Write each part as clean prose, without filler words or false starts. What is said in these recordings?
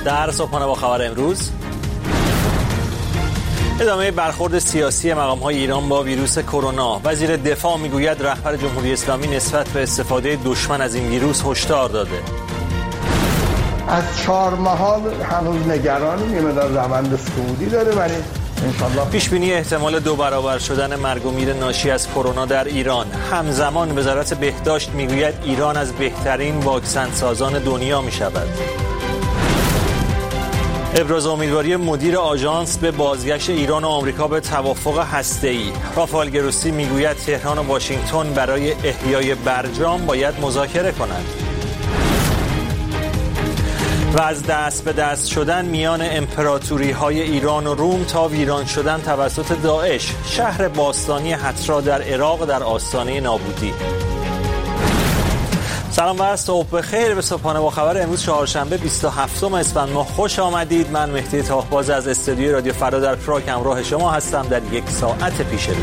در صبحانه با خبر امروز، ادامه برخورد سیاسی مقام‌های ایران با ویروس کرونا. وزیر دفاع میگوید رهبر جمهوری اسلامی نسبت به استفاده دشمن از این ویروس هشدار داده. از 4 ماه هنوز نگرانیم، یه مقدار روند صعودی داره، ولی انشالله. پیش بینی احتمال 2 برابر شدن مرگ و میر ناشی از کرونا در ایران. همزمان وزارت بهداشت میگوید ایران از بهترین واکسن سازان دنیا میشود. ابراز امیدواری مدیر آژانس به بازگشت ایران و آمریکا به توافق هسته‌ای. رافائل گروسی میگوید تهران و واشنگتن برای احیای برجام باید مذاکره کنند. و از دست به دست شدن میان امپراتوری‌های ایران و روم تا ویران شدن توسط داعش. شهر باستانی حترا در عراق در آستانه نابودی. سلام و صبح بخیر. به صبحانه با خبر امروز چهارشنبه 27 اسفند ماه خوش آمدید. من مهدی طاهباز از استودیوی رادیو فردا در پراگ همراه شما هستم در یک ساعت پیش رو.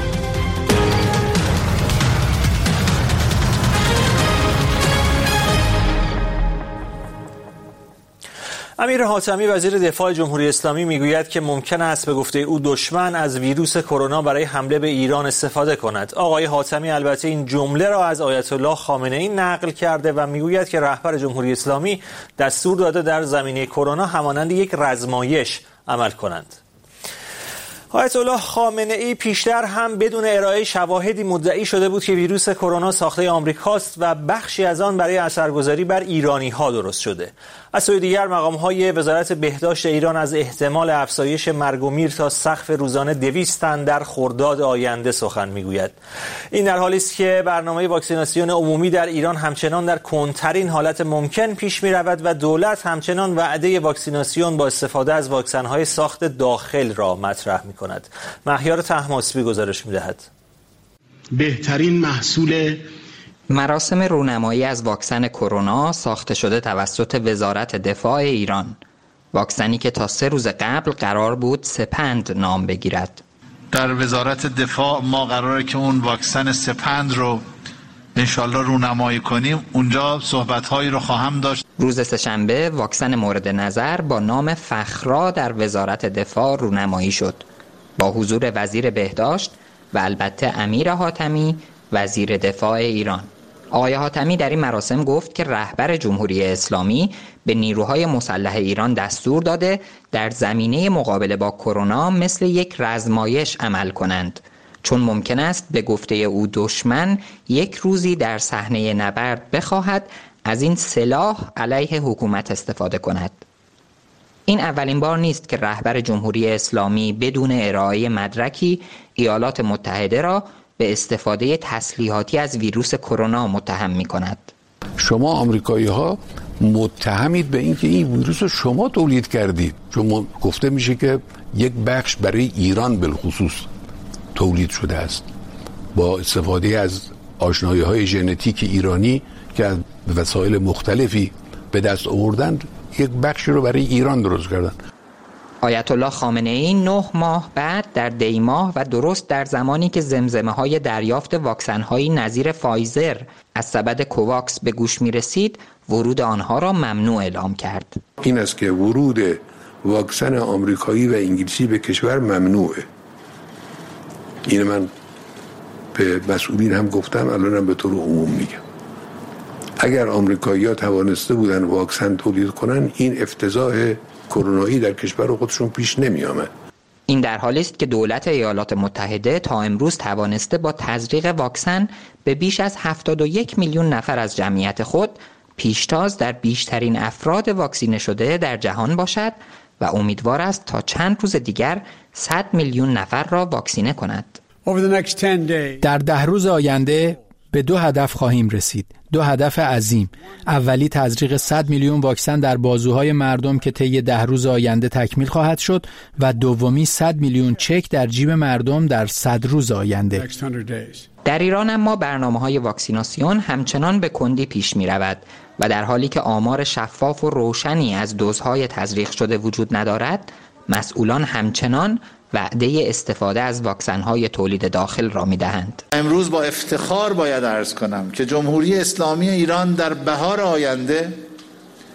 امیر حاتمی وزیر دفاع جمهوری اسلامی میگوید که ممکن است به گفته او دشمن از ویروس کرونا برای حمله به ایران استفاده کند. آقای حاتمی البته این جمله را از آیت الله خامنه ای نقل کرده و میگوید که رهبر جمهوری اسلامی دستور داده در زمینه کرونا همانند یک رزمایش عمل کنند. آیت الله خامنه ای پیشتر هم بدون ارائه شواهدی مدعی شده بود که ویروس کرونا ساخته آمریکاست و بخشی از آن برای اثرگذاری بر ایرانی‌ها درست شده. از سوی دیگر مقام‌های وزارت بهداشت ایران از احتمال افزایش مرگ و میر تا سقف روزانه 200 تن در خرداد آینده سخن میگوید. این در حالی است که برنامه واکسیناسیون عمومی در ایران همچنان در کندترین حالت ممکن پیش می‌رود و دولت همچنان وعده واکسیناسیون با استفاده از واکسن‌های ساخت داخل را مطرح می‌کند. مهیار طهماسبی گزارش می‌دهد. بهترین محصول مراسم رونمایی از واکسن کرونا ساخته شده توسط وزارت دفاع ایران. واکسنی که تا 3 روز قبل قرار بود سپند نام بگیرد. در وزارت دفاع ما قراره که اون واکسن سپند رو انشالله رونمایی کنیم. اونجا صحبت‌هایی رو خواهم داشت. روز سه‌شنبه واکسن مورد نظر با نام فخرا در وزارت دفاع رونمایی شد با حضور وزیر بهداشت و البته امیر حاتمی وزیر دفاع ایران. آقای حاتمی در این مراسم گفت که رهبر جمهوری اسلامی به نیروهای مسلح ایران دستور داده در زمینه مقابله با کرونا مثل یک رزمایش عمل کنند، چون ممکن است به گفته او دشمن یک روزی در صحنه نبرد بخواهد از این سلاح علیه حکومت استفاده کند. این اولین بار نیست که رهبر جمهوری اسلامی بدون ارائه مدرکی ایالات متحده را به استفاده تسلیحاتی از ویروس کرونا متهم می‌کند. شما آمریکایی‌ها متهمید به اینکه این ویروس رو شما تولید کردید، چون گفته میشه که یک بخش برای ایران بالخصوص تولید شده است با استفاده از آشنایی‌های ژنتیک ایرانی که از وسایل مختلفی به دست آوردند، یک بخشی رو برای ایران درست کردن. آیت الله خامنه ای 9 ماه بعد در دی ماه و درست در زمانی که زمزمه‌های دریافت واکسن‌های نظیر فایزر از سبد کوواکس به گوش می‌رسید، ورود آنها را ممنوع اعلام کرد. این است که ورود واکسن آمریکایی و انگلیسی به کشور ممنوعه. این من به مسئولین هم گفتم، الانم به طور عموم میگم. اگر آمریکایی‌ها توانسته بودن واکسن تولید کنن، این افتضاح کرونایی در کشور خودشون پیش نمی آمد. این در حالی است که دولت ایالات متحده تا امروز توانسته با تزریق واکسن به بیش از 71 میلیون نفر از جمعیت خود پیشتاز در بیشترین افراد واکسینه شده در جهان باشد و امیدوار است تا چند روز دیگر 100 میلیون نفر را واکسینه کند. در 10 روز آینده به 2 هدف خواهیم رسید. 2 هدف عظیم. اولی تزریق 100 میلیون واکسن در بازوهای مردم که طی 10 روز آینده تکمیل خواهد شد و دومی 100 میلیون چک در جیب مردم در 100 روز آینده. در ایران اما برنامه‌های واکسیناسیون همچنان به کندی پیش می‌رود و در حالی که آمار شفاف و روشنی از دوزهای تزریق شده وجود ندارد، مسئولان همچنان وعده استفاده از واکسن‌های تولید داخل را می‌دهند. امروز با افتخار باید عرض کنم که جمهوری اسلامی ایران در بهار آینده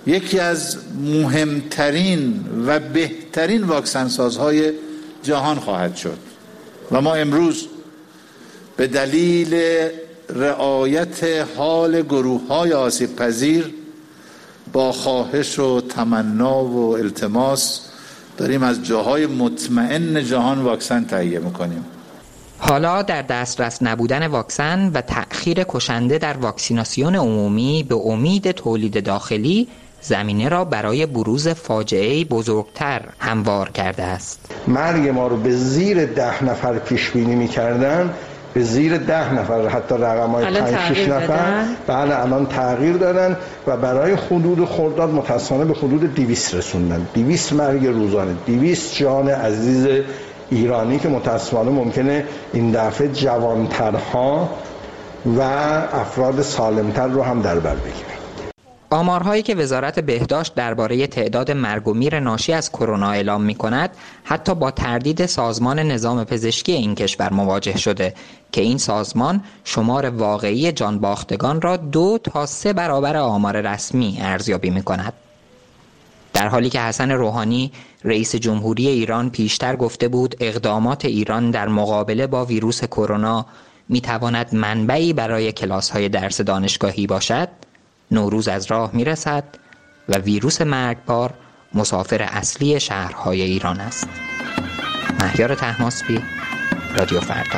یکی از مهمترین و بهترین واکسن سازهای جهان خواهد شد و ما امروز به دلیل رعایت حال گروه‌های آسیب پذیر با خواهش و تمنا و التماس داریم از جاهای مطمئن جهان واکسن تهیه میکنیم. حالا در دسترس نبودن واکسن و تأخیر کشنده در واکسیناسیون عمومی به امید تولید داخلی زمینه را برای بروز فاجعه‌ای بزرگتر هموار کرده است. مرگ ما رو به زیر 10 نفر پیش بینی می‌کردن، به زیر 10 نفر، حتی رقم‌های 5-6 نفر بله الان تغییر دادن و برای حدود خرداد متأسفانه به حدود 200 رسوندن. 200 مرگ روزانه، 200 جان عزیز ایرانی که متأسفانه ممکنه این دفعه جوانترها و افراد سالمتر رو هم در بر بگیره. آمارهایی که وزارت بهداشت درباره تعداد مرگ و میر ناشی از کرونا اعلام می‌کند حتی با تردید سازمان نظام پزشکی این کشور مواجه شده که این سازمان شمار واقعی جانباختگان را 2 تا 3 برابر آمار رسمی ارزیابی می‌کند. در حالی که حسن روحانی رئیس جمهوری ایران پیشتر گفته بود اقدامات ایران در مقابله با ویروس کرونا می‌تواند منبعی برای کلاس‌های درس دانشگاهی باشد، نوروز از راه میرسد و ویروس مرگبار مسافر اصلی شهرهای ایران است. مهیار طهماسبی، رادیو فردا.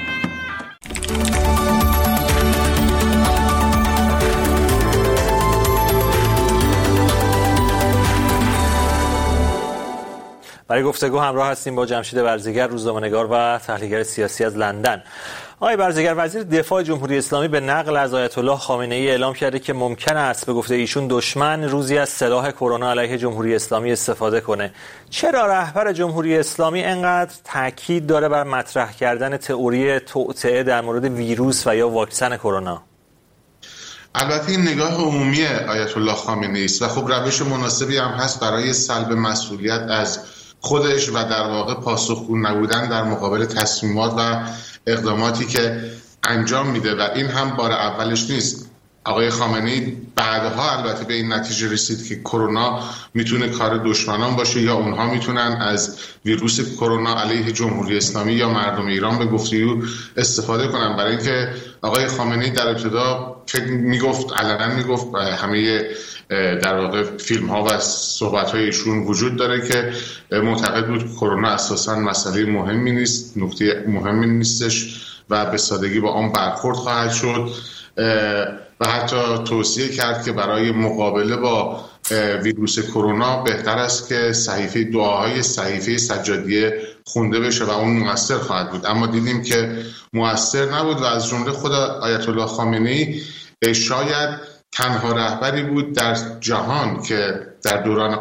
برای گفتگو همراه هستیم با جمشید برزگر، روزنامه‌نگار و تحلیلگر سیاسی از لندن. آقای برزگر، وزیر دفاع جمهوری اسلامی به نقل از آیت الله خامنه‌ای اعلام کرده که ممکن است به گفته ایشون دشمن روزی از سلاح کرونا علیه جمهوری اسلامی استفاده کنه. چرا رهبر جمهوری اسلامی انقدر تاکید داره بر مطرح کردن تئوری توطئه در مورد ویروس و یا واکسن کرونا؟ البته این نگاه عمومی آیت الله خامنه‌ای است و خب روش مناسبی هم هست برای سلب مسئولیت از خودش و در واقع پاسخگو نبودن در مقابل تصمیمات و اقداماتی که انجام میده و این هم بار اولش نیست. آقای خامنه‌ای بعدها البته به این نتیجه رسید که کرونا میتونه کار دشمنان باشه یا اونها میتونن از ویروس کرونا علیه جمهوری اسلامی یا مردم ایران به گفته او استفاده کنن. برای اینکه آقای خامنه‌ای در ابتدا میگفت، علنا میگفت، همه در واقع فیلم ها و صحبت های ایشون وجود داره که معتقد بود کرونا اساساً مسئله مهمی نیست، نکته مهمی نیستش و به سادگی با آن برخورد خواهد شد و حتی توصیه کرد که برای مقابله با ویروس کرونا بهتر است که صحیفه دعاهای صحیفه سجادیه خونده بشه و اون مؤثر خواهد بود. اما دیدیم که مؤثر نبود و از جمله خود آیت الله خامنه‌ای شاید تنها رهبری بود در جهان که در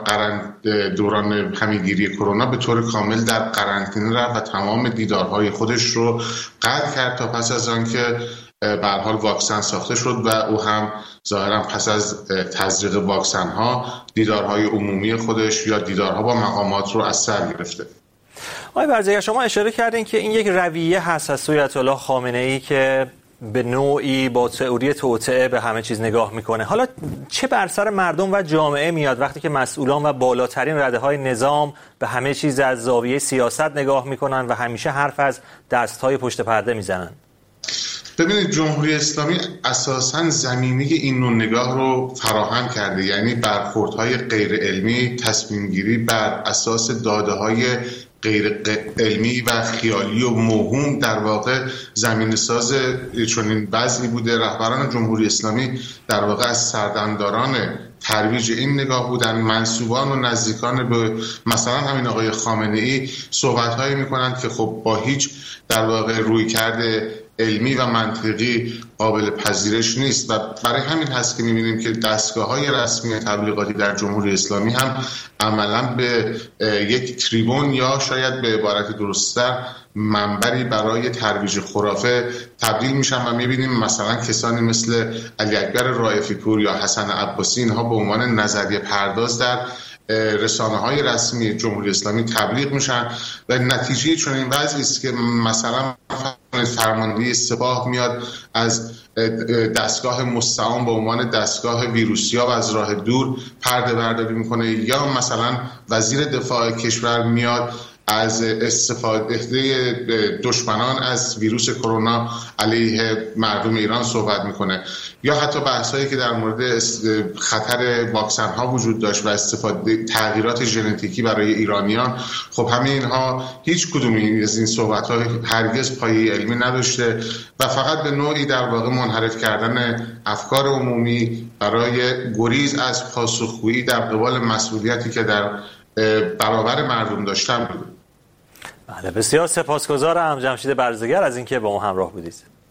دوران همه‌گیری کرونا به طور کامل در قرنطینه رفت و تمام دیدارهای خودش رو قطع کرد تا پس از آن که به هر حال واکسن ساخته شد و او هم ظاهرا پس از تزریق واکسن ها دیدارهای عمومی خودش یا دیدارها با مقامات رو از سر گرفته. آقای برزگر، شما اشاره کردین که این یک رویه هست از سوی آیت الله خامنه‌ای که به نوعی با تئوری توطئه به همه چیز نگاه میکنه. حالا چه بر سر مردم و جامعه میاد وقتی که مسئولان و بالاترین رده‌های نظام به همه چیز از زاویه سیاست نگاه میکنن و همیشه حرف از دست‌های پشت پرده میزنن؟ ببینید، جمهوری اسلامی اساساً زمینه این نوع نگاه رو فراهم کرده، یعنی برخوردهای غیر علمی، تصمیم گیری بر اساس داده‌های غیر علمی و خیالی و موهوم در واقع زمین ساز چنین وضعی بوده. رهبران جمهوری اسلامی در واقع از سردمداران ترویج این نگاه بودن. منسوبان و نزدیکان به مثلا همین آقای خامنه‌ای صحبت‌هایی می‌کنند که خب با هیچ در واقع رویکرد علمی و منطقی قابل پذیرش نیست و برای همین هست که می‌بینیم که دستگاه‌های رسمی تبلیغاتی در جمهوری اسلامی هم عملاً به یک تریبون یا شاید به عبارت درست‌تر منبری برای ترویج خرافه تبدیل میشن و می‌بینیم مثلا کسانی مثل علی اکبر رائفی پور یا حسن عباسی، اینها به عنوان نظریه پرداز در رسانه‌های رسمی جمهوری اسلامی تبلیغ میشن و نتیجه چون این وضعی است که مثلا فرماندهی سپاه میاد از دستگاه مستعان به عنوان دستگاه ویروسیاب از راه دور پرده برداری میکنه، یا مثلا وزیر دفاع کشور میاد از استفاده دشمنان از ویروس کرونا علیه مردم ایران صحبت میکنه، یا حتی بحثایی که در مورد خطر واکسن ها وجود داشت و استفاده تغییرات ژنتیکی برای ایرانیان. خب همه اینها هیچ کدوم از این صحبت ها هرگز پایه علمی نداشته و فقط به نوعی در واقع منحرف کردن افکار عمومی برای گریز از پاسخگویی در قبال مسئولیتی که در برابر مردم داشتن بود. بله، بسیار سپاسگزارم جمشید برزگر از اینکه با ما همراه بودید.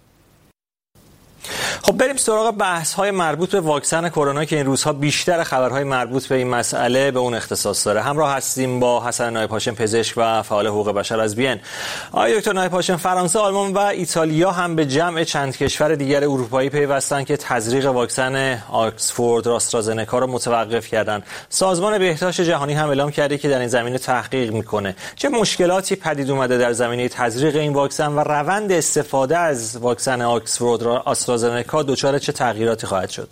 خب بریم سراغ بحث‌های مربوط به واکسن کرونا که این روزها بیشتر خبرهای مربوط به این مسئله به اون اختصاص داره. همراه هستیم با حسن نایب هاشم، پزشک و فعال حقوق بشر از وین. آقای دکتر نایب هاشم، فرانسه، آلمان و ایتالیا هم به جمع چند کشور دیگر اروپایی پیوستن که تزریق واکسن آکسفورد آسترازنکا رو متوقف کردن. سازمان بهداشت جهانی هم اعلام کرده که در این زمینه تحقیق میکنه. چه مشکلاتی پدید اومده در زمینه تزریق این واکسن و روند استفاده از واکسن آکسفورد آسترازنکا دچار چه تغییراتی خواهد شد؟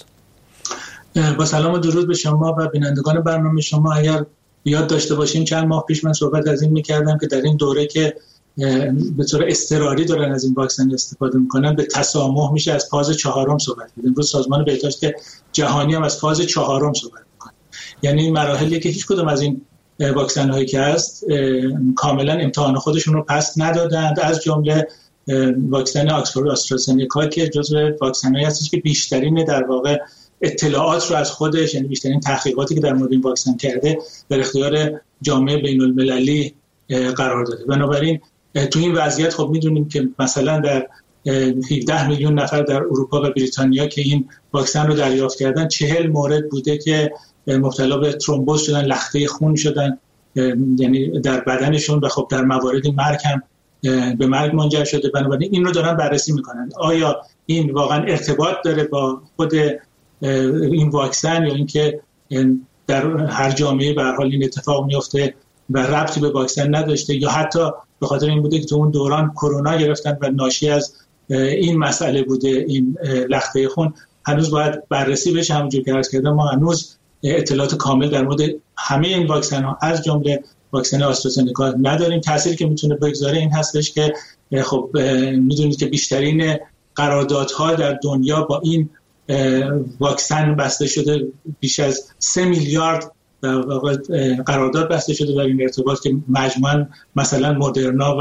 با سلام و درود به شما و بینندگان برنامه شما. اگر یاد داشته باشیم چند ماه پیش من صحبت از این می‌کردم که در این دوره که به طور اضطراری دارن از این واکسن استفاده می‌کنن به تسامح میشه از فاز 4 صحبت کنیم. امروز سازمان بهداشت جهانی هم از فاز 4 صحبت می‌کنه. یعنی این مراحلی که هیچ کدوم از این واکسن‌هایی که هست کاملا امتحان خودشون رو پس ندادند، از جمله واکسن آکسفورد آسترازنکا که جزو واکسن‌هایی هستش که بیشترین در واقع اطلاعات رو از خودش، یعنی بیشترین تحقیقاتی که در مورد این واکسن کرده، در اختیار جامعه بین‌المللی قرار داده. بنابراین تو این وضعیت خب میدونیم که مثلا در 17 میلیون نفر در اروپا و بریتانیا که این واکسن رو دریافت کردن، 40 مورد بوده که مبتلا به ترومبوز شدن، لخته خون شدن، یعنی در بدنشون، و خب در مواردی مرگ هم به مرگ منجر شده. بنابراین این رو دارن بررسی میکنن آیا این واقعا ارتباط داره با خود این واکسن یا اینکه در هر جامعه به هر حال این اتفاق میفته و ربطی به واکسن نداشته، یا حتی به خاطر این بوده که تو اون دوران کرونا گرفتن و ناشی از این مسئله بوده این لخته خون. هنوز باید بررسی بشه. همونجور که عرض کردم ما هنوز اطلاعات کامل در مورد همه این واکسن ها از جمله واکسن آسترازنکا نداریم. تأثیری که میتونه بگذاره این هستش که خب میدونید که بیشترین قراردادها در دنیا با این واکسن بسته شده، بیش از 3 میلیارد قرارداد بسته شده در این ارتباط که مجموعاً مثلا مدرنا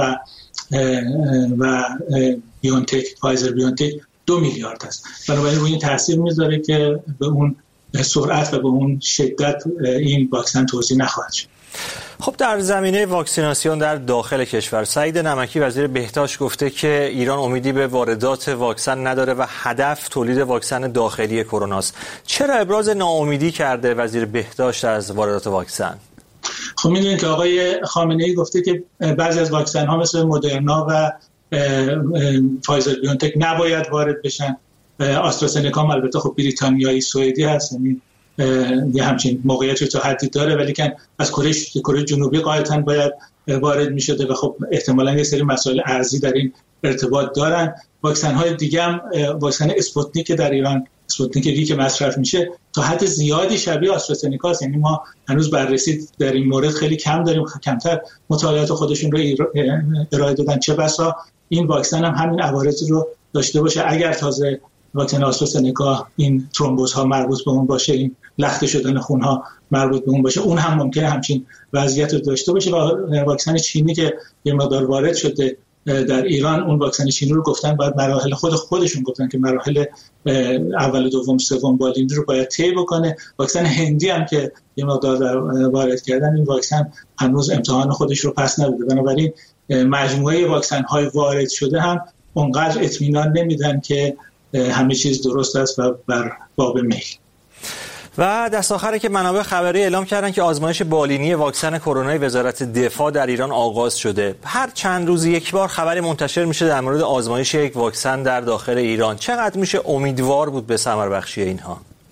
و بیونتک، فایزر بیونتک 2 میلیارد است. بنابراین روی این تاثیر میذاره که به اون سرعت و به اون شدت این واکسن توزیع نخواهد شد. خب در زمینه واکسیناسیون در داخل کشور، سعید نمکی وزیر بهداشت گفته که ایران امیدی به واردات واکسن نداره و هدف تولید واکسن داخلی کرونا است. چرا ابراز ناامیدی کرده وزیر بهداشت از واردات واکسن؟ خب میدونید که آقای خامنه‌ای گفته که بعضی از واکسن ها مثل مدرنا و فایزر بیونتک نباید وارد بشن. آسترازنکا البته خب بریتانیایی سوئدی هست، یعنی یه همچین موقعیتی تا حدی داره، ولی که از کره جنوبی قاعدتاً باید وارد می‌شده و خب احتمالاً یه سری مسائل ارزی در این ارتباط دارن. واکسن‌های دیگه هم واکسن اسپوتنیک در ایران، اسپوتنیک وی که مصرف میشه، تا حد زیادی شبیه آسترازنکا است. یعنی ما هنوز بررسی در این مورد خیلی کم داریم، کمتر مطالعات خودشون رو ارائه دادن. چه بسا این واکسن هم همین عوارض رو داشته باشه. اگر تازه واکسن آسترازنکا این ترومبوزها مربوط به اون باشه، این لخته شدن خونها مربوط به اون باشه، اون هم ممکنه همچین وضعیت رو داشته باشه. و واکسن چینی که یه مقدار وارد شده در ایران، اون واکسن چینی رو گفتن باید مراحل خودشون گفتن که مراحل اول، دوم، سوم بالینی رو باید طی بکنه. واکسن هندی هم که یه مقدار وارد کردن، این واکسن هنوز امتحان خودش رو پس نداده. بنابراین مجموعه واکسن های وارد شده هم اونقدر اطمینان نمیدن که همه چیز درست است و بر باب میل. و دست آخره که منابع خبری اعلام کردن که آزمایش بالینی واکسن کرونای وزارت دفاع در ایران آغاز شده. هر چند روز یک بار خبری منتشر میشه در مورد آزمایش یک واکسن در داخل ایران. چقدر میشه امیدوار بود به ثمربخشی اینها؟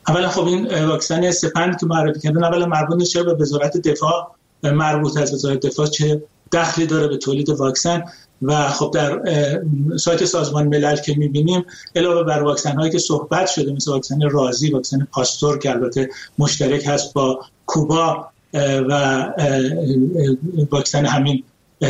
اولا خب این واکسن سپند که معرفی کردن اولا مربوط نیست، چرا به وزارت دفاع مربوط است؟ وزارت دفاع چه دخلی داره به تولید واکسن؟ و خب در سایت سازمان ملل که می‌بینیم علاوه بر واکسن‌هایی که صحبت شده مثل واکسن رازی، واکسن پاستور که البته مشترک هست با کوبا و واکسن همین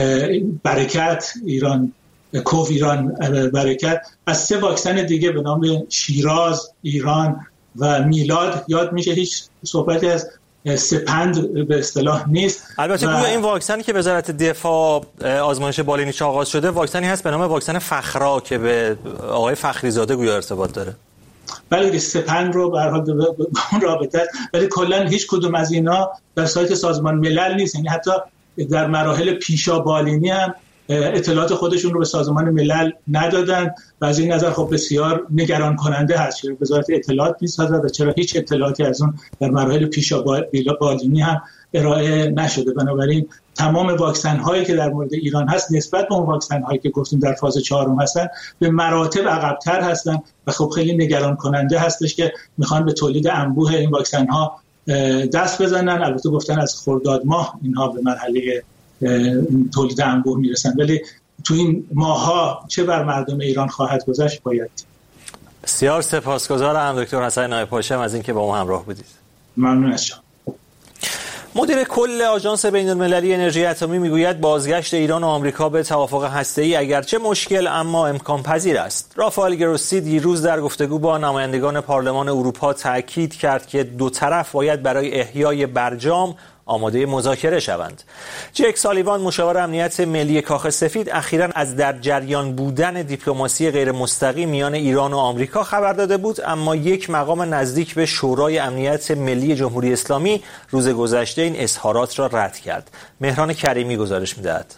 برکت ایران، کوو ایران برکت، از 3 واکسن دیگه به نام شیراز، ایران و میلاد یاد میشه. هیچ صحبتی از سپند به اصطلاح نیست. البته گویا این واکسنی که وزارت دفاع آزمایش بالینیش آغاز شده واکسنی هست به نام واکسن فخرا که به آقای فخریزاده گویا ارتباط داره. بله سپند رو به هر حال به اون رابطه است، ولی کلا هیچ کدوم از اینا در سایت سازمان ملل نیست. یعنی حتی در مراحل پیشا بالینی هم اطلاعات خودشون رو به سازمان ملل ندادن و از این نظر خب بسیار نگران کننده هست که وزارت اطلاعات می‌سازد و چرا هیچ اطلاعاتی از اون در مراحل پیشا بالینی هم ارائه نشده. بنابراین تمام واکسن هایی که در مورد ایران هست نسبت به اون واکسن هایی که گفتیم در فاز 4 هستن به مراتب عقب‌تر هستن و خب خیلی نگران کننده هستش که میخوان به تولید انبوه این واکسن ها دست بزنن. البته گفتن از خرداد ماه اینها به مرحله تولید انبوه میرسن، ولی تو این ماها چه بر مردم ایران خواهد گذشت باید. بسیار سپاسگزارم دکتر حسن نایب هاشم از اینکه با ما همراه بودید. ممنون از شما. مدیر کل آژانس بین‌المللی انرژی اتمی میگوید بازگشت ایران و آمریکا به توافق هسته‌ای اگرچه مشکل اما امکان پذیر است. رافائل گروسی دیروز در گفتگو با نمایندگان پارلمان اروپا تاکید کرد که دو طرف باید برای احیای برجام آماده مذاکره شوند. جک سالیوان مشاور امنیت ملی کاخ سفید اخیراً از در جریان بودن دیپلماسی غیر مستقیم میان ایران و آمریکا خبر داده بود، اما یک مقام نزدیک به شورای امنیت ملی جمهوری اسلامی روز گذشته این اظهارات را رد کرد. مهران کریمی گزارش می‌دهد.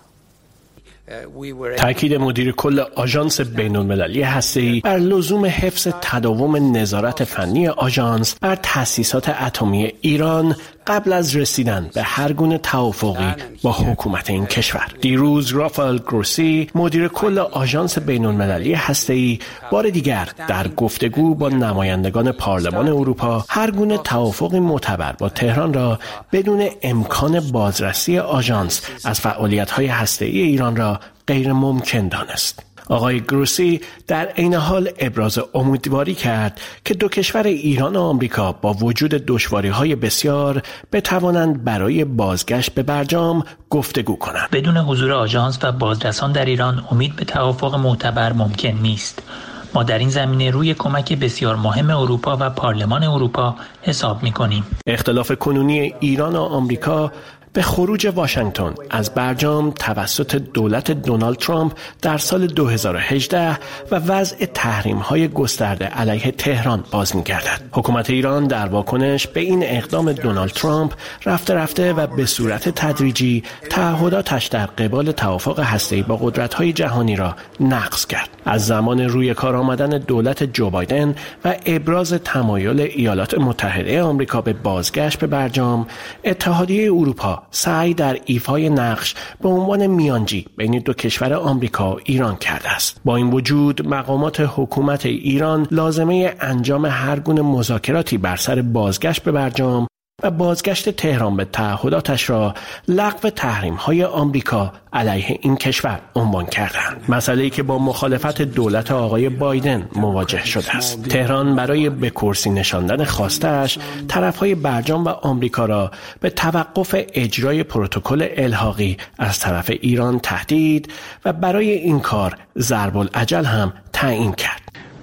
تأکید مدیر کل آژانس بین‌المللی هسته‌ای بر لزوم حفظ تداوم نظارت فنی آژانس بر تأسیسات اتمی ایران قبل از رسیدن به هر گونه توافقی با حکومت این کشور. دیروز رافائل گروسی مدیر کل آژانس بین‌المللی هسته‌ای بار دیگر در گفتگو با نمایندگان پارلمان اروپا هر گونه توافقی معتبر با تهران را بدون امکان بازرسی آژانس از فعالیت‌های هسته‌ای ایران را غیر ممکن دانست. آقای گروسی در عین حال ابراز امیدواری کرد که دو کشور ایران و آمریکا با وجود دشواری‌های بسیار بتوانند برای بازگشت به برجام گفتگو کنند. بدون حضور آژانس و بازرسان در ایران امید به توافق معتبر ممکن نیست. ما در این زمینه روی کمک بسیار مهم اروپا و پارلمان اروپا حساب می‌کنیم. اختلاف کنونی ایران و آمریکا به خروج واشنگتن از برجام توسط دولت دونالد ترامپ در سال 2018 و وضع تحریم‌های گسترده علیه تهران باز می‌گردد. حکومت ایران در واکنش به این اقدام دونالد ترامپ رفته و به صورت تدریجی تعهداتش در قبال توافق هسته‌ای با قدرت‌های جهانی را نقض کرد. از زمان روی کار آمدن دولت جو بایدن و ابراز تمایل ایالات متحده آمریکا به بازگشت به برجام، اتحادیه اروپا سعی در ایفای نقش به عنوان میانجی بین دو کشور آمریکا و ایران کرده است. با این وجود مقامات حکومت ایران لازمه انجام هر گونه مذاکراتی بر سر بازگشت به برجام و بازگشت تهران به تعهداتش را لغو تحریم‌های آمریکا علیه این کشور عنوان کردند. مسئله‌ای که با مخالفت دولت آقای بایدن مواجه شده است. تهران برای به کرسی نشاندن خواسته‌اش طرف‌های برجام و آمریکا را به توقف اجرای پروتکل الحاقی از طرف ایران تهدید و برای این کار ضرب الاجل هم تعیین کرد.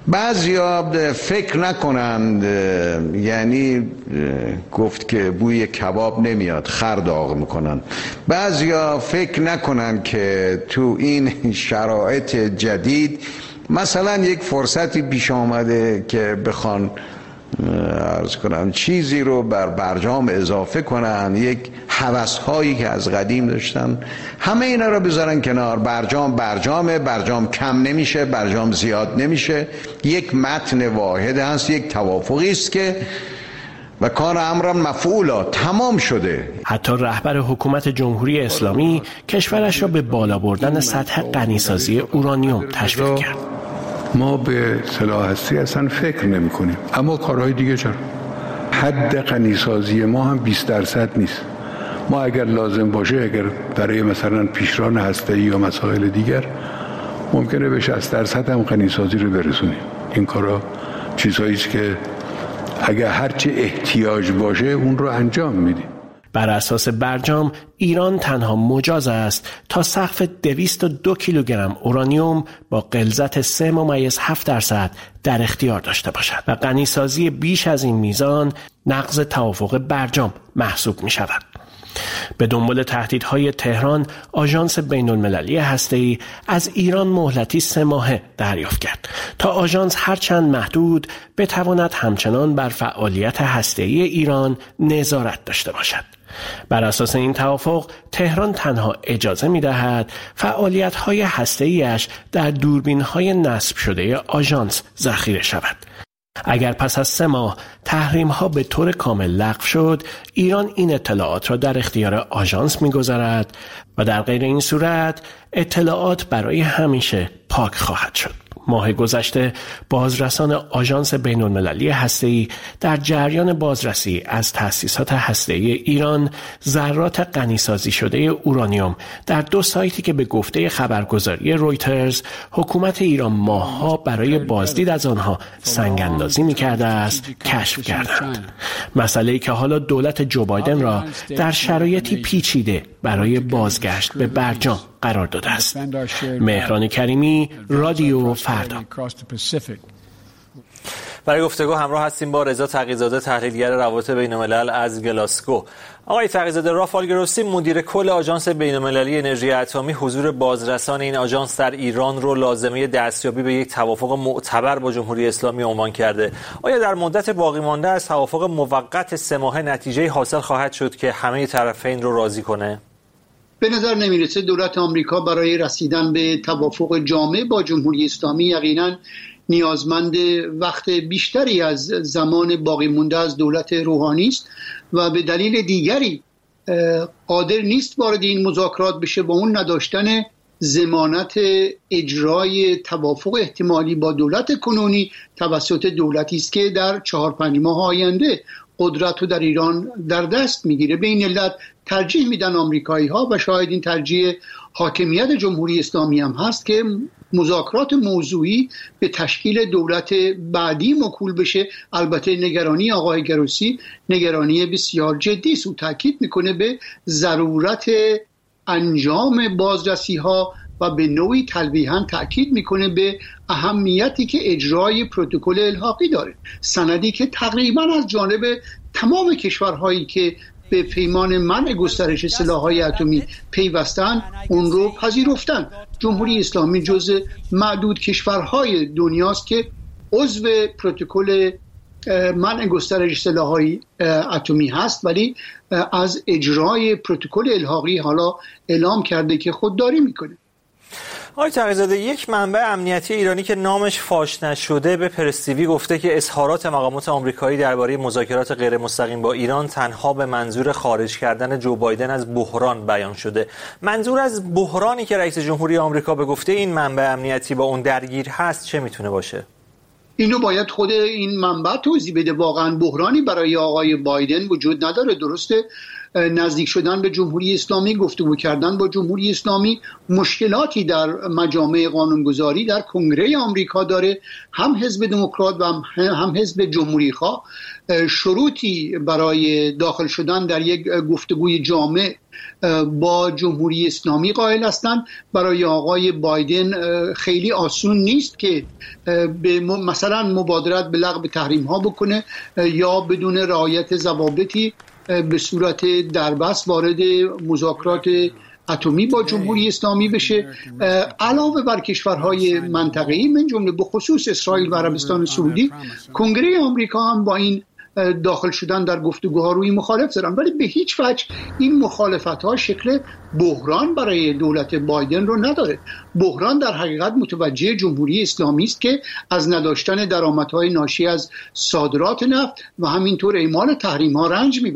بعضیا فکر نکنند، یعنی گفت که بوی کباب نمیاد خر داغ میکنن. بعضیا فکر نکنند که تو این شرایط جدید مثلا یک فرصتی پیش آمده که بخوان عرض کنم چیزی رو بر برجام اضافه کنن، یک هوس‌هایی که از قدیم داشتن همه اینا رو بذارن کنار. برجام کم نمیشه، برجام زیاد نمیشه، یک متن واحد هست، یک توافقی است که و کار امر مفعولا تمام شده. حتی رهبر حکومت جمهوری اسلامی کشورش را به بالا بردن سطح غنیسازی اورانیوم تشویق کرد. ما به سلاح هستی اصلا فکر نمی کنیم، اما کارهای دیگه چرا؟ حد غنیسازی ما هم 20% نیست. ما اگر لازم باشه، اگر برای مثلا پیشران هسته‌ای یا مسائل دیگر ممکنه به 60% هم غنیسازی رو برسونیم. این کارا چیزهایی است که اگر هرچه احتیاج باشه اون رو انجام میدیم. بر اساس برجام ایران تنها مجاز است تا سقف 202 کیلوگرم اورانیوم با غلظت 3.7% در اختیار داشته باشد و غنیسازی بیش از این میزان نقض توافق برجام محسوب می شود. به دنبال تهدیدهای تهران، آژانس بین‌المللی هسته‌ای از ایران مهلتی 3 ماهه دریافت کرد تا آژانس هرچند محدود بتواند همچنان بر فعالیت هسته‌ای ایران نظارت داشته باشد. بر اساس این توافق تهران تنها اجازه می‌دهد فعالیت‌های هسته‌ای‌اش در دوربین‌های نصب شده آژانس ذخیره شود. اگر پس از 3 ماه تحریم‌ها به طور کامل لغو شد، ایران این اطلاعات را در اختیار آژانس می‌گذارد و در غیر این صورت اطلاعات برای همیشه پاک خواهد شد. ماه گذشته بازرسان آژانس بین‌المللی هسته‌ای در جریان بازرسی از تأسیسات هسته‌ای ایران ذرات غنیسازی شده اورانیوم در 2 سایتی که به گفته خبرگزاری رویترز حکومت ایران ماه‌ها برای بازدید از آنها سنگ‌اندازی می‌کرده است کشف کردند. مسئله‌ای که حالا دولت جو بایدن را در شرایطی پیچیده برای بازگشت به برجام قرار داده است. مهران کریمی، رادیو فردا. برای گفتگو همراه هستیم با رضا تقی‌زاده، تحلیلگر روابط بین‌الملل از گلاسگو. آقای تقی‌زاده، رافائل گروسی مدیر کل آژانس بین‌المللی انرژی اتمی حضور بازرسان این آژانس در ایران رو لازمه دستیابی به یک توافق معتبر با جمهوری اسلامی عنوان کرده. آیا در مدت باقی مانده از توافق موقت 3 ماهه نتیجه حاصل خواهد شد که همه طرفین رو راضی کنه؟ به نظر نمیرسه دولت آمریکا برای رسیدن به توافق جامع با جمهوری اسلامی یقینا نیازمند وقت بیشتری از زمان باقی مونده از دولت روحانی است و به دلیل دیگری قادر نیست وارد این مذاکرات بشه و اون نداشتن ضمانت اجرای توافق احتمالی با دولت کنونی توسط دولتی است که در 4-5 ماه آینده قدرت رو در ایران در دست میگیره. به این علت ترجیح میدن آمریکایی ها و شاید این ترجیح حاکمیت جمهوری اسلامی هم هست که مذاکرات موضوعی به تشکیل دولت بعدی موکول بشه. البته نگرانی آقای گروسی نگرانی بسیار جدی است. او تاکید میکنه به ضرورت انجام بازرسی ها و به نوعی تلویحاً تاکید میکنه به اهمیتی که اجرای پروتکل الحاقی داره، سندی که تقریباً از جانب تمام کشورهایی که به پیمان منع گسترش سلاح‌های اتمی پیوستن اون رو پذیرفتن. جمهوری اسلامی جزء معدود کشورهای دنیاست که عضو پروتکل منع گسترش سلاح‌های اتمی هست، ولی از اجرای پروتکل الحاقی حالا اعلام کرده که خودداری میکنه. آقای تقی‌زاده، یک منبع امنیتی ایرانی که نامش فاش نشده به پرس تیوی گفته که اظهارات مقامات آمریکایی درباره مذاکرات غیر مستقیم با ایران تنها به منظور خارج کردن جو بایدن از بحران بیان شده. منظور از بحرانی که رئیس جمهوری آمریکا به گفته این منبع امنیتی با اون درگیر هست چه میتونه باشه؟ اینو باید خود این منبع توضیح بده. واقعا بحرانی برای آقای بایدن وجود نداره. درسته نزدیک شدن به جمهوری اسلامی، گفتگو کردن با جمهوری اسلامی مشکلاتی در مجامع قانونگذاری در کنگره آمریکا داره. هم حزب دموکرات و هم حزب جمهوری خواه شروطی برای داخل شدن در یک گفتگوی جامع با جمهوری اسلامی قائل هستند. برای آقای بایدن خیلی آسون نیست که به مثلا مبادرت به لغو تحریم ها بکنه یا بدون رعایت ضوابطی به صورت دربست وارد مذاکرات اتمی با جمهوری اسلامی بشه. علاوه بر کشورهای منطقه‌ای من جمله به خصوص اسرائیل و عربستان سعودی، کنگره آمریکا هم با این داخل شدن در گفتگوها روی مخالف دارن، ولی به هیچ وجه این مخالفت‌ها شکل بحران برای دولت بایدن رو نداره. بحران در حقیقت متوجه جمهوری اسلامی است که از نداشتن درآمدهای ناشی از صادرات نفت و همینطور اعمال تحریم‌ها رنج میبره.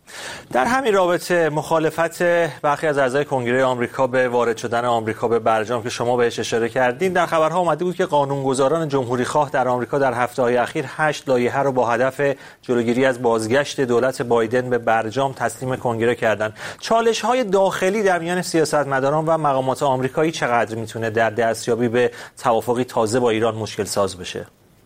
در همین رابطه مخالفت برخی از اعضای کنگره آمریکا به وارد شدن آمریکا به برجام که شما بهش اشاره کردین، در خبرها اومده بود که قانونگذاران جمهوری‌خواه در آمریکا در هفته‌های اخیر 8 لایحه رو با هدف جلوگیری از بازگشت دولت بایدن به برجام تسلیم کنگره کردند. چالش‌های داخلی در میان سیاستمداران و مقامات آمریکایی چقدر میتونه در دستیابی به توافقی تازه با ایران مشکل ساز بشه؟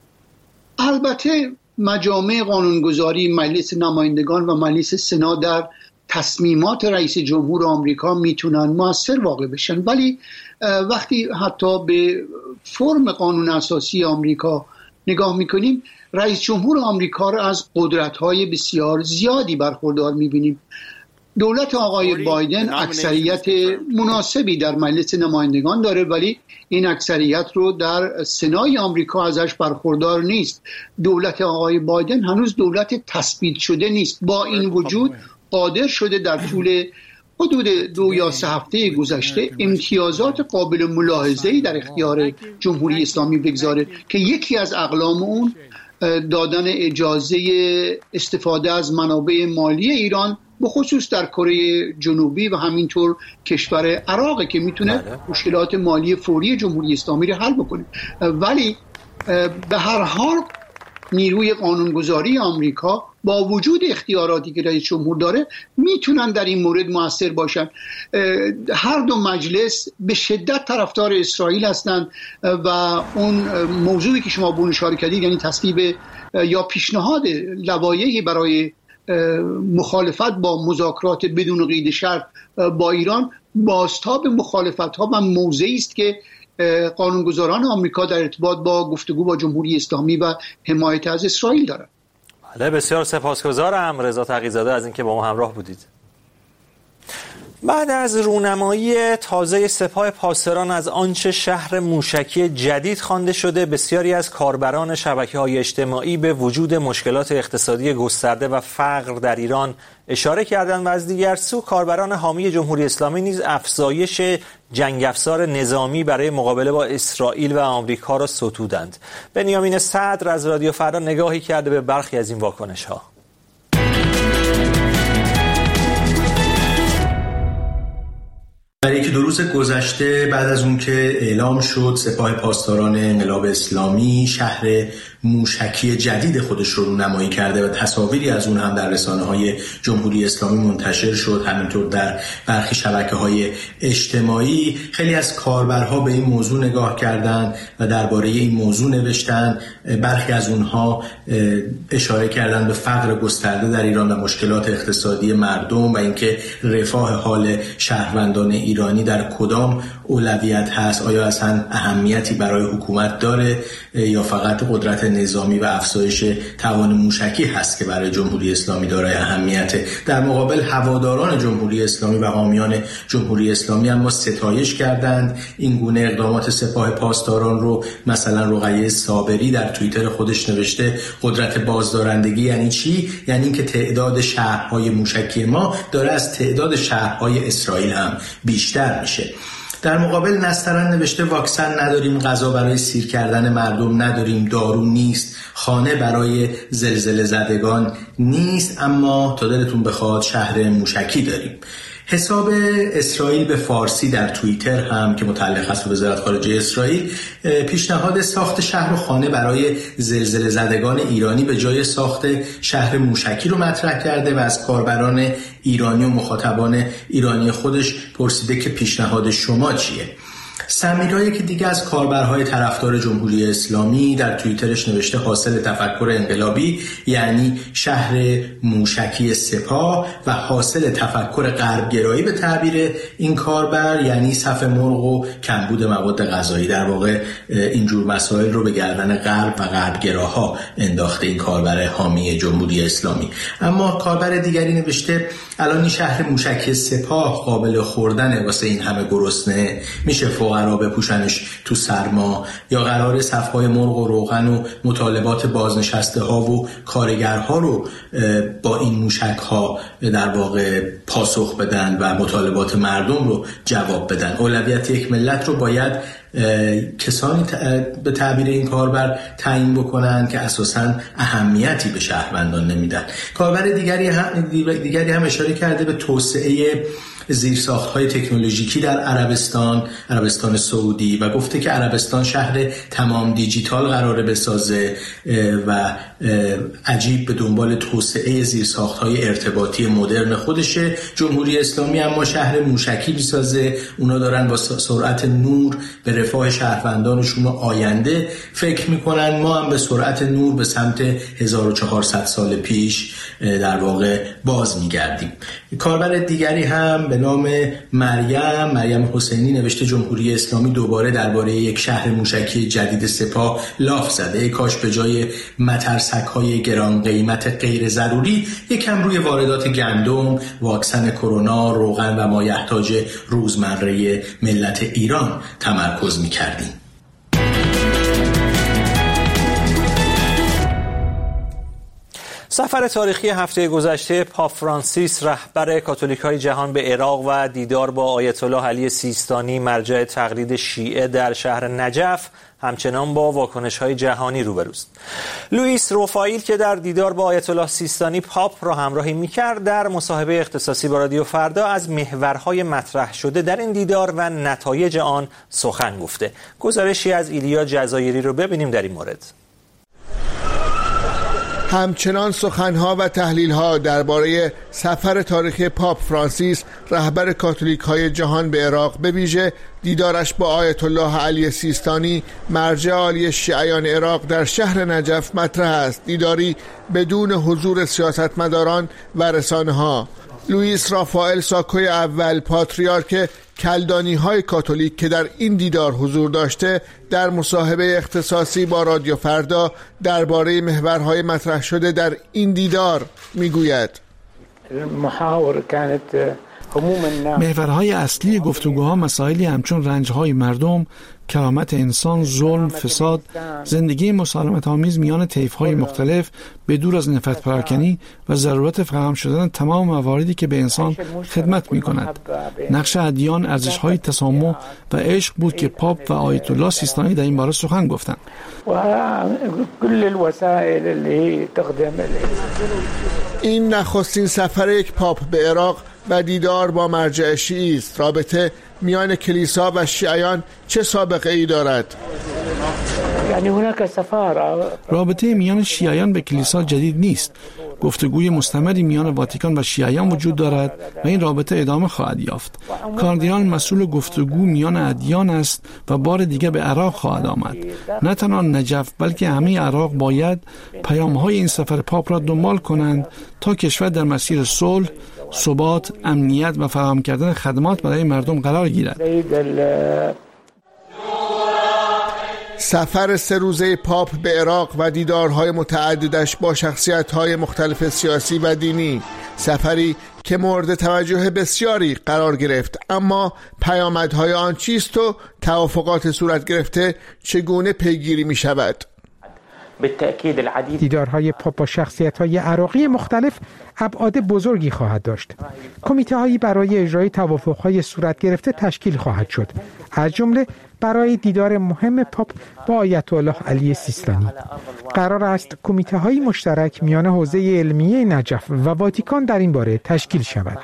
البته مجامع قانونگذاری، مجلس نمایندگان و مجلس سنا در تصمیمات رئیس جمهور آمریکا میتونن موثر واقع بشن، ولی وقتی حتی به فرم قانون اساسی آمریکا نگاه میکنیم، رئیس جمهور آمریکا را از قدرت‌های بسیار زیادی برخوردار میبینیم. دولت آقای بایدن اکثریت مناسبی در مجلس نمایندگان داره، ولی این اکثریت رو در سنای آمریکا ازش برخوردار نیست. دولت آقای بایدن هنوز دولت تثبیت شده نیست. با این وجود قادر شده در طول حدود 2 یا 3 هفته گذشته امتیازات قابل ملاحظه‌ای در اختیار جمهوری اسلامی بگذاره که یکی از اقلام اون دادن اجازه استفاده از منابع مالی ایران به خصوص در کره جنوبی و همینطور کشور عراق که میتونه مشکلات مالی فوری جمهوری اسلامی رو حل بکنه. ولی به هر حال نیروی قانونگذاری آمریکا با وجود اختیاراتی که رئیس جمهور داره میتونن در این مورد مؤثر باشن. هر دو مجلس به شدت طرفدار اسرائیل هستند و اون موضوعی که شما به اون اشاره کردید، یعنی تصویب یا پیشنهاد لوایحی برای مخالفت با مذاکرات بدون قید شرط با ایران، بازتاب مخالفت‌ها و موضعی است که قانونگذاران آمریکا در ارتباط با گفتگو با جمهوری اسلامی و حمایت از اسرائیل دارند. بله، بسیار سپاسگزارم رضا تقی‌زاده از اینکه با ما همراه بودید. بعد از رونمایی تازه سپاه پاسداران از آنچه شهر موشکی جدید خوانده شده، بسیاری از کاربران شبکه‌های اجتماعی به وجود مشکلات اقتصادی گسترده و فقر در ایران اشاره کردند و از دیگر سو کاربران حامی جمهوری اسلامی نیز افزایش جنگ افزار نظامی برای مقابله با اسرائیل و آمریکا را ستودند. بنیامین صدر از رادیو فردا نگاهی کرده به برخی از این واکنش‌ها. در یکی 2 روز گذشته بعد از اون که اعلام شد سپاه پاسداران انقلاب اسلامی شهر موشکی جدید خودش رو رونمایی کرده و تصاویری از اون هم در رسانه‌های جمهوری اسلامی منتشر شد، همینطور در برخی شبکه‌های اجتماعی، خیلی از کاربرها به این موضوع نگاه کردند و درباره این موضوع نوشتن. برخی از اونها اشاره کردند به فقر گسترده در ایران و مشکلات اقتصادی مردم و اینکه رفاه حال شهروندان ایرانی در کدام اولویت هست، آیا اصلا اهمیتی برای حکومت داره یا فقط قدرت نظامی و افزایش توان موشکی هست که برای جمهوری اسلامی دارای اهمیت. در مقابل هواداران جمهوری اسلامی و حامیان جمهوری اسلامی اما ستایش کردند این گونه اقدامات سپاه پاسداران رو. مثلا رقیه صابری در توییتر خودش نوشته قدرت بازدارندگی یعنی چی؟ یعنی اینکه تعداد شهرهای موشکی ما داره از تعداد شهرهای اسرائیل هم بیشتر میشه. در مقابل نسترن نوشته واکسن نداریم، غذا برای سیر کردن مردم نداریم، دارو نیست، خانه برای زلزله زدگان نیست، اما تا دلتون بخواد شهر موشکی داریم. حساب اسرائیل به فارسی در توییتر هم که متعلق است به وزارت خارجه اسرائیل پیشنهاد ساخت شهر و خانه برای زلزله زدگان ایرانی به جای ساخت شهر موشکی رو مطرح کرده و از کاربران ایرانی و مخاطبان ایرانی خودش پرسیده که پیشنهاد شما چیه. سمیرایی که دیگه از کاربرهای طرفدار جمهوری اسلامی در توییترش نوشته حاصل تفکر انقلابی یعنی شهر موشکی سپاه و حاصل تفکر غربگرایی به تعبیر این کاربر یعنی صف مرغ و کمبود مواد غذایی. در واقع اینجور مسائل رو به گردن غرب و غربگراها انداخته این کاربر حامی جمهوری اسلامی. اما کاربر دیگری نوشته الان این شهر موشکی سپاه قابل خوردن واسه این همه گرسنه، میشه فقرا بپوشنش تو سرما، یا قرار صفهای مرغ و روغن و مطالبات بازنشسته ها و کارگرها رو با این موشک ها در واقع پاسخ بدن و مطالبات مردم رو جواب بدن. اولویت یک ملت رو باید کسانی به تعبیر این کاربر تعیین بکنن که اساساً اهمیتی به شهروندان نمیدن. کاربر دیگری هم اشاره کرده به توسعه زیرساخت‌های تکنولوژیکی در عربستان سعودی و گفته که عربستان شهر تمام دیجیتال قراره بسازه و عجیب به دنبال توسعه زیرساخت‌های ارتباطی مدرن خودشه. جمهوری اسلامی اما شهر موشکی بسازه. اونا دارن با سرعت نور به رفاه شهروندانشون و آینده فکر میکنن. ما هم به سرعت نور به سمت 1400 سال پیش در واقع باز میگردیم. کاربر دیگری هم به نام مریم حسینی نوشته جمهوری اسلامی دوباره درباره یک شهر موشکی جدید سپاه لاف زده. ای کاش به جای مترسک‌های گران قیمت غیر ضروری یکم روی واردات گندم، واکسن کرونا، روغن و مایحتاج روزمره ملت ایران تمرکز می‌کردیم. سفر تاریخی هفته گذشته پاپ فرانسیس رهبر کاتولیک‌های جهان به عراق و دیدار با آیت الله علی سیستانی مرجع تقلید شیعه در شهر نجف همچنان با واکنش‌های جهانی روبروست. لوئیس روفائیل که در دیدار با آیت الله سیستانی پاپ را همراهی می‌کرد در مصاحبه اختصاصی با رادیو فردا از محورهای مطرح شده در این دیدار و نتایج آن سخن گفته. گزارشی از ایلیا جزایری رو ببینیم در این مورد. همچنان سخنها و تحلیلها درباره سفر تاریخی پاپ فرانسیس رهبر کاتولیک‌های جهان به عراق، به ویژه دیدارش با آیت الله علی سیستانی مرجع عالی شیعیان عراق در شهر نجف مطرح است. دیداری بدون حضور سیاستمداران و رسانه‌ها. لوئیس رافائل ساکوی اول پاتریارک کلدانی‌های کاتولیک که در این دیدار حضور داشته در مصاحبه اختصاصی با رادیو فردا درباره محورهای مطرح شده در این دیدار میگوید: محورهای اصلی گفتگوها مسائلی همچون رنجهای مردم، کرامت انسان، ظلم، فساد، زندگی مسالمت آمیز میان طیف‌های مختلف به دور از نفرت پراکنی و ضرورت فراهم شدن تمام مواردی که به انسان خدمت می‌کند. نقش ادیان، ارزش‌های تسامح و عشق بود که پاپ و آیت الله سیستانی در این باره سخن گفتند. این نخستین سفر یک پاپ به عراق و دیدار با مرجع شیعی است. رابطه میان کلیسا و شیعیان چه سابقه ای دارد؟ رابطه میان شیعیان به کلیسا جدید نیست. گفتگوی مستمری میان واتیکان و شیعیان وجود دارد و این رابطه ادامه خواهد یافت. کاردینال مسئول گفتگو میان ادیان است و بار دیگه به عراق خواهد آمد. نه تنها نجف بلکه همه عراق باید پیام‌های این سفر پاپ را دنبال کنند تا کشور در مسیر صلح، ثبات، امنیت و فراهم کردن خدمات برای مردم قرار گیرد. سفر 3 روزه پاپ به عراق و دیدارهای متعددش با شخصیت‌های مختلف سیاسی و دینی، سفری که مورد توجه بسیاری قرار گرفت، اما پیامدهای آن چیست و توافقات صورت گرفته چگونه پیگیری می شود؟ دیدارهای پاپ با شخصیت‌های عراقی مختلف ابعاد بزرگی خواهد داشت. کمیته‌هایی برای اجرای توافق‌های صورت گرفته تشکیل خواهد شد، از جمله برای دیدار مهم پاپ با آیت الله علی سیستانی. قرار است کمیته‌های مشترک میان حوزه علمیه نجف و واتیکان در این باره تشکیل شود.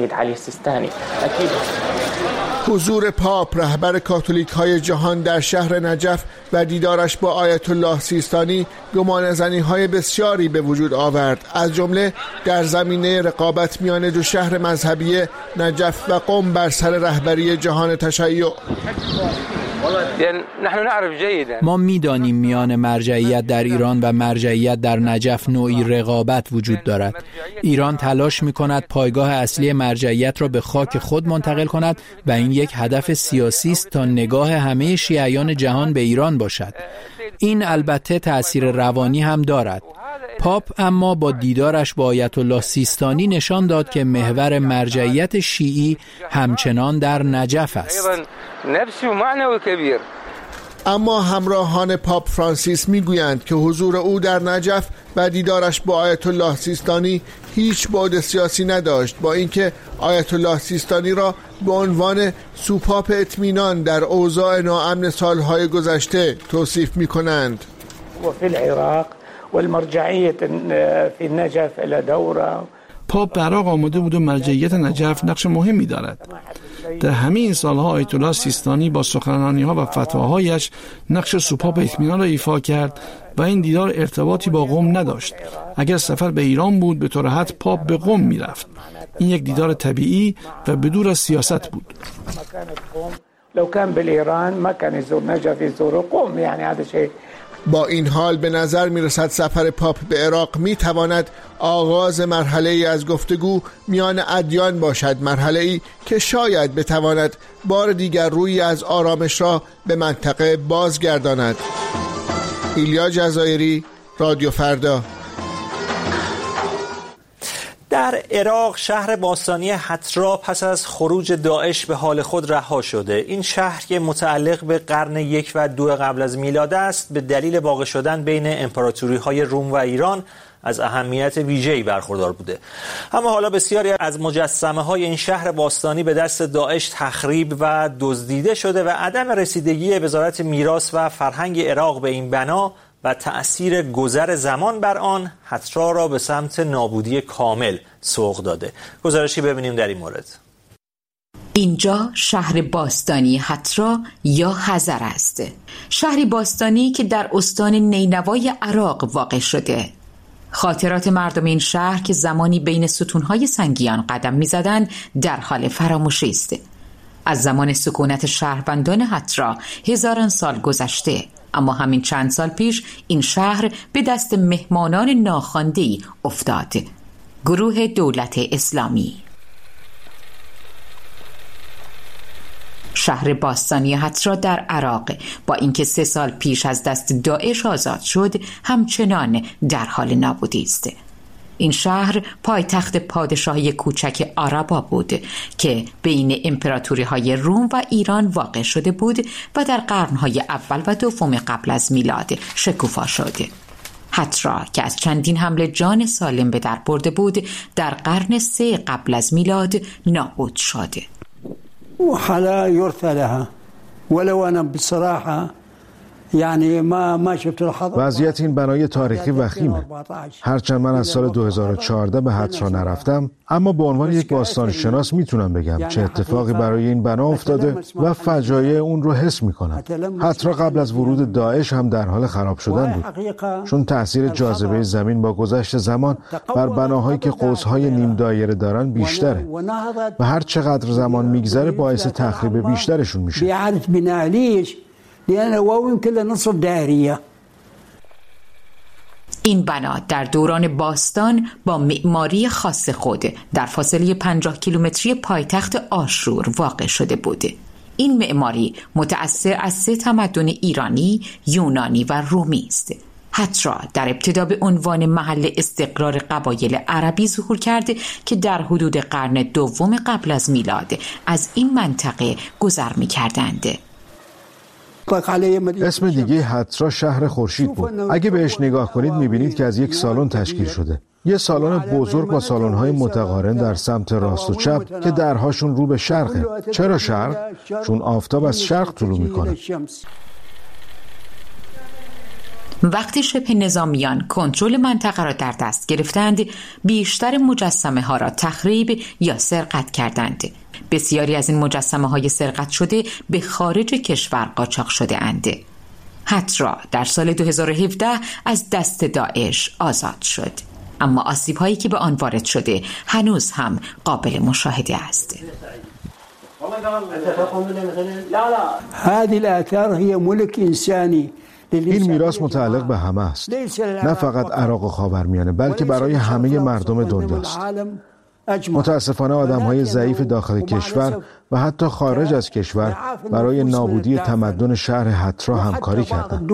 حضور پاپ رهبر کاتولیک‌های جهان در شهر نجف و دیدارش با آیت الله سیستانی گمانه‌زنی‌های بسیاری به وجود آورد، از جمله در زمینه رقابت میان دو شهر مذهبی نجف و قم بر سر رهبری جهان تشیع. ما می‌دانیم میان مرجعیت در ایران و مرجعیت در نجف نوعی رقابت وجود دارد. ایران تلاش می‌کند پایگاه اصلی مرجعیت را به خاک خود منتقل کند و این یک هدف سیاسی است تا نگاه همه شیعیان جهان به ایران باشد. این البته تأثیر روانی هم دارد. پاپ اما با دیدارش با آیت الله سیستانی نشان داد که محور مرجعیت شیعی همچنان در نجف است. اما همراهان پاپ فرانسیس میگویند که حضور او در نجف و دیدارش با آیت الله سیستانی هیچ بعد سیاسی نداشت، با اینکه آیت الله سیستانی را به عنوان سوپاپ اطمینان در اوضاع ناامن سالهای گذشته توصیف می‌کنند. وفي العراق والمرجعية في النجف إلى دورة. پاپ به عراق آمده بود و مرجعیت نجف نقش مهمی دارد. در همه این سالها آیت الله سیستانی با سخنرانی‌ها و فتواهایش نقش سوپاپ اطمینان را ایفا کرد و این دیدار ارتباطی با قم نداشت. اگر سفر به ایران بود به طور حد پاپ به قم می‌رفت. این یک دیدار طبیعی و بدور از سیاست بود. لو كان بالإيران ما كان يزور نجف يزور قم، يعني هذا شيء. با این حال به نظر می رسد سفر پاپ به عراق می تواند آغاز مرحله ای از گفتگو میان ادیان باشد، مرحله ای که شاید بتواند بار دیگر روی از آرامش را به منطقه بازگرداند. ایلیا جزایری، رادیو فردا. در عراق شهر باستانی حترا پس از خروج داعش به حال خود رها شده. این شهر که متعلق به قرن 1 و 2 قبل از میلاد است، به دلیل واقع شدن بین امپراتوری‌های روم و ایران از اهمیت ویژه‌ای برخوردار بوده. اما حالا بسیاری از مجسمه‌های این شهر باستانی به دست داعش تخریب و دزدیده شده و عدم رسیدگی وزارت میراث و فرهنگ عراق به این بنا و تأثیر گذر زمان بر آن حترا را به سمت نابودی کامل سوق داده. گزارشی ببینیم در این مورد. اینجا شهر باستانی حترا یا حضر است. شهری باستانی که در استان نینوای عراق واقع شده. خاطرات مردم این شهر که زمانی بین ستونهای سنگیان قدم می‌زدند در حال فراموشی است. از زمان سکونت شهروندان حترا هزاران سال گذشته، اما همین چند سال پیش این شهر به دست مهمانان ناخوانده‌ای افتاد. گروه دولت اسلامی. شهر باستانی حترا در عراق با اینکه 3 سال پیش از دست داعش آزاد شد، همچنان در حال نابودی است. این شهر پایتخت پادشاهی کوچک عربا بود که بین امپراتوری‌های روم و ایران واقع شده بود و در قرن‌های اول و دوم قبل از میلاد شکوفا شد. حترا که از چندین حمله جان سالم به در برده بود، در قرن 3 قبل از میلاد نابود شد. وحلا يرثى لها ولو انا بصراحه یعنی ما شفت وضعیت این بنای تاریخی وخیمه. هرچند من از سال 2014 به حترا نرفتم، اما به عنوان یک باستانشناس میتونم بگم چه اتفاقی برای این بنا افتاده و فجایع اون رو حس میکنم. حترا قبل از ورود داعش هم در حال خراب شدن بود، چون تاثیر جاذبه زمین با گذشت زمان بر بناهایی که قوس‌های نیم دایره دارن بیشتره و هر چقدر زمان میگذره باعث تخریب بیشترشون میشه. این بنا در دوران باستان با معماری خاص خود در فاصله 50 کیلومتری پایتخت آشور واقع شده بود. این معماری متأثر از 3 تمدن ایرانی، یونانی و رومی است. حترا در ابتدا به عنوان محل استقرار قبایل عربی ظهور کرده که در حدود قرن 2 قبل از میلاد از این منطقه گذر می‌کردند. اسم دیگه حترا شهر خورشید بود. اگه بهش نگاه کنید میبینید که از یک سالن تشکیل شده. یه سالن بزرگ با سالن‌های متقارن در سمت راست و چپ که درهاشون رو به شرقه. چرا شرق؟ چون آفتاب از شرق طلوع میکنه. وقتی شبه نظامیان کنترل منطقه را در دست گرفتند، بیشتر مجسمه ها را تخریب یا سرقت کردند. بسیاری از این مجسمه های سرقت شده به خارج کشور قاچاق شده اند. حترا در سال 2017 از دست داعش آزاد شد، اما آسیب هایی که به آن وارد شده هنوز هم قابل مشاهده است. هذه الآثار هي ملك إنساني. این میراث متعلق به همه است، نه فقط عراق و خاورمیانه بلکه برای همه مردم دنیاست. متاسفانه آدم‌های ضعیف داخل کشور و حتی خارج از کشور برای نابودی تمدن شهر حترا همکاری کردند.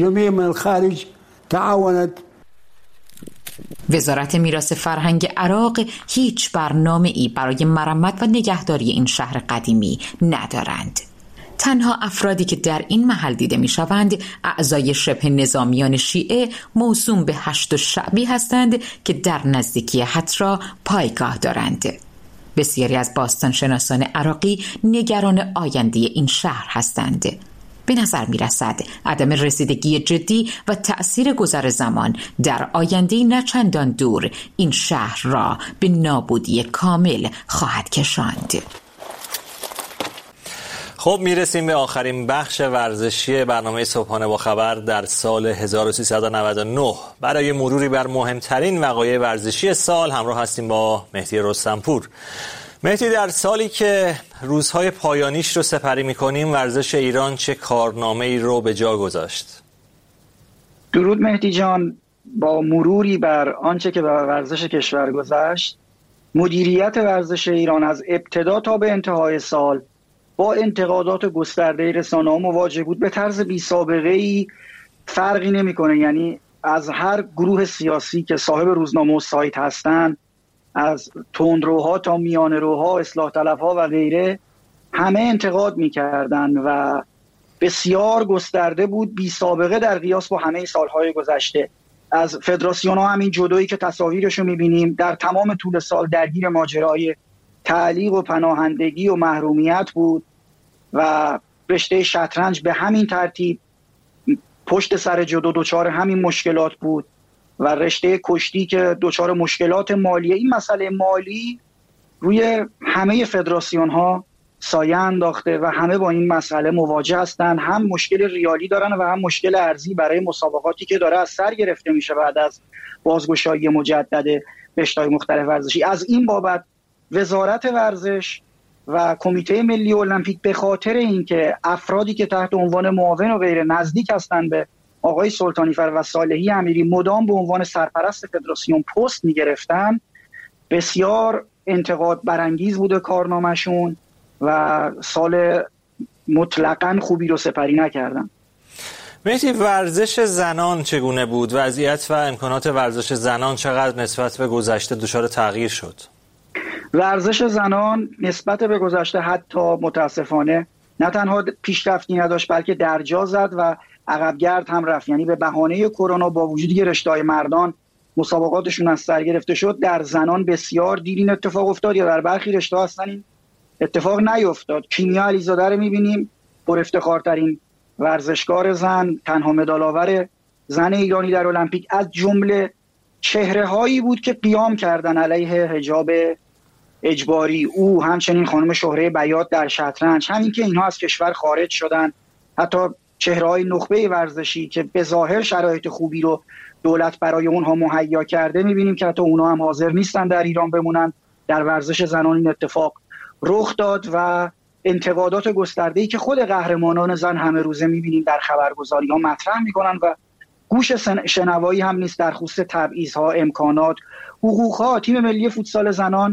وزارت میراث فرهنگ عراق هیچ برنامه‌ای برای مرمت و نگهداری این شهر قدیمی ندارند. تنها افرادی که در این محل دیده می شوند اعضای شبه نظامیان شیعه موسوم به هشت شعبی هستند که در نزدیکی حترا پایگاه دارند. بسیاری از باستانشناسان عراقی نگران آینده این شهر هستند. به نظر می رسد عدم رسیدگی جدی و تأثیر گذر زمان در آینده نه چندان دور این شهر را به نابودی کامل خواهد کشاند. خب میرسیم به آخرین بخش ورزشی برنامه صبحانه با خبر در سال 1399. برای مروری بر مهمترین وقایع ورزشی سال همراه هستیم با مهدی رستمپور. مهدی، در سالی که روزهای پایانیش رو سپری می‌کنیم ورزش ایران چه کارنامه‌ای رو به جا گذاشت؟ درود مهدی جان. با مروری بر آنچه که بر ورزش کشور گذشت، مدیریت ورزش ایران از ابتدا تا به انتهای سال با انتقادات گسترده رسانه‌ها مواجه بود. به طرز بی‌سابقه‌ای فرقی نمی‌کنه، یعنی از هر گروه سیاسی که صاحب روزنامه و سایت هستن، از تندروها تا میانه‌روها، اصلاح طلبها و غیره، همه انتقاد می‌کردن و بسیار گسترده بود، بی‌سابقه در قیاس با همه سال‌های گذشته. از فدراسیون‌ها همین جدایی که تصاویرشو می‌بینیم در تمام طول سال درگیر ماجرای تعلیق و پناهندگی و محرومیت بود و رشته شطرنج به همین ترتیب پشت سر جدو دچار همین مشکلات بود و رشته کشتی که دچار مشکلات مالیه. این مسئله مالی روی همه فدراسیون ها سایه انداخته و همه با این مسئله مواجه هستن، هم مشکل ریالی دارن و هم مشکل ارزی برای مسابقاتی که داره از سر گرفته میشه بعد از بازگشایی مجدد رشته‌های مختلف ورزشی. از این بابت وزارت ورزش و کمیته ملی المپیک به خاطر اینکه افرادی که تحت عنوان معاون و غیره نزدیک هستند به آقای سلطانیفر و صالحی امیری مدام به عنوان سرپرست فدراسیون پست می‌گرفتن، بسیار انتقاد برانگیز بوده کارنامه‌شون و سال مطلقاً خوبی رو سپری نکردن. مهدی، ورزش زنان چگونه بود؟ وضعیت و امکانات ورزش زنان چقدر نسبت به گذشته دچار تغییر شد؟ ورزش زنان نسبت به گذشته حتی متاسفانه نه تنها پیشرفتی نداشت بلکه درجا زد و عقبگرد هم رفت. یعنی به بهانه کرونا با وجودی که رشته‌های مردان مسابقاتشون از سر گرفته شد، در زنان بسیار دیر این اتفاق افتاد یا در برخی رشته‌ها اصلا این اتفاق نیفتاد. کیمیا علیزاده رو می‌بینیم، پر افتخارترین ورزشکار زن، تنها مدال آور زن ایرانی در المپیک، از جمله چهره‌هایی بود که قیام کردن علیه حجاب اجباری. او همچنین خانم شهره بیات در شطرنج، همین که اینها از کشور خارج شدن، حتی چهره‌های نخبه ورزشی که به ظاهر شرایط خوبی رو دولت برای اونها مهیا کرده، می‌بینیم که حتی اونها هم حاضر نیستن در ایران بمونن. در ورزش زنان این اتفاق رخ داد و انتقادات گسترده‌ای که خود قهرمانان زن همه روزه می‌بینیم در خبرگزاری‌ها مطرح می‌کنن و گوش شنوایی هم نیست در خصوص تبعیض‌ها، امکانات، حقوق‌ها. تیم ملی فوتسال زنان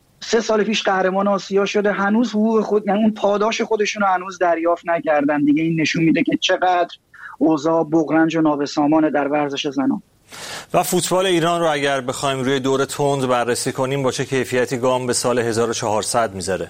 3 سال پیش قهرمان آسیا شده، هنوز حقوق خود، یعنی اون پاداش خودشون رو هنوز دریافت نکردن. دیگه این نشون میده که چقدر اوضاع بغرنج و نابسامانه در ورزش زنان. و فوتبال ایران رو اگر بخوایم روی دور تند بررسی کنیم با چه کیفیتی گام به سال 1400 میذاره؟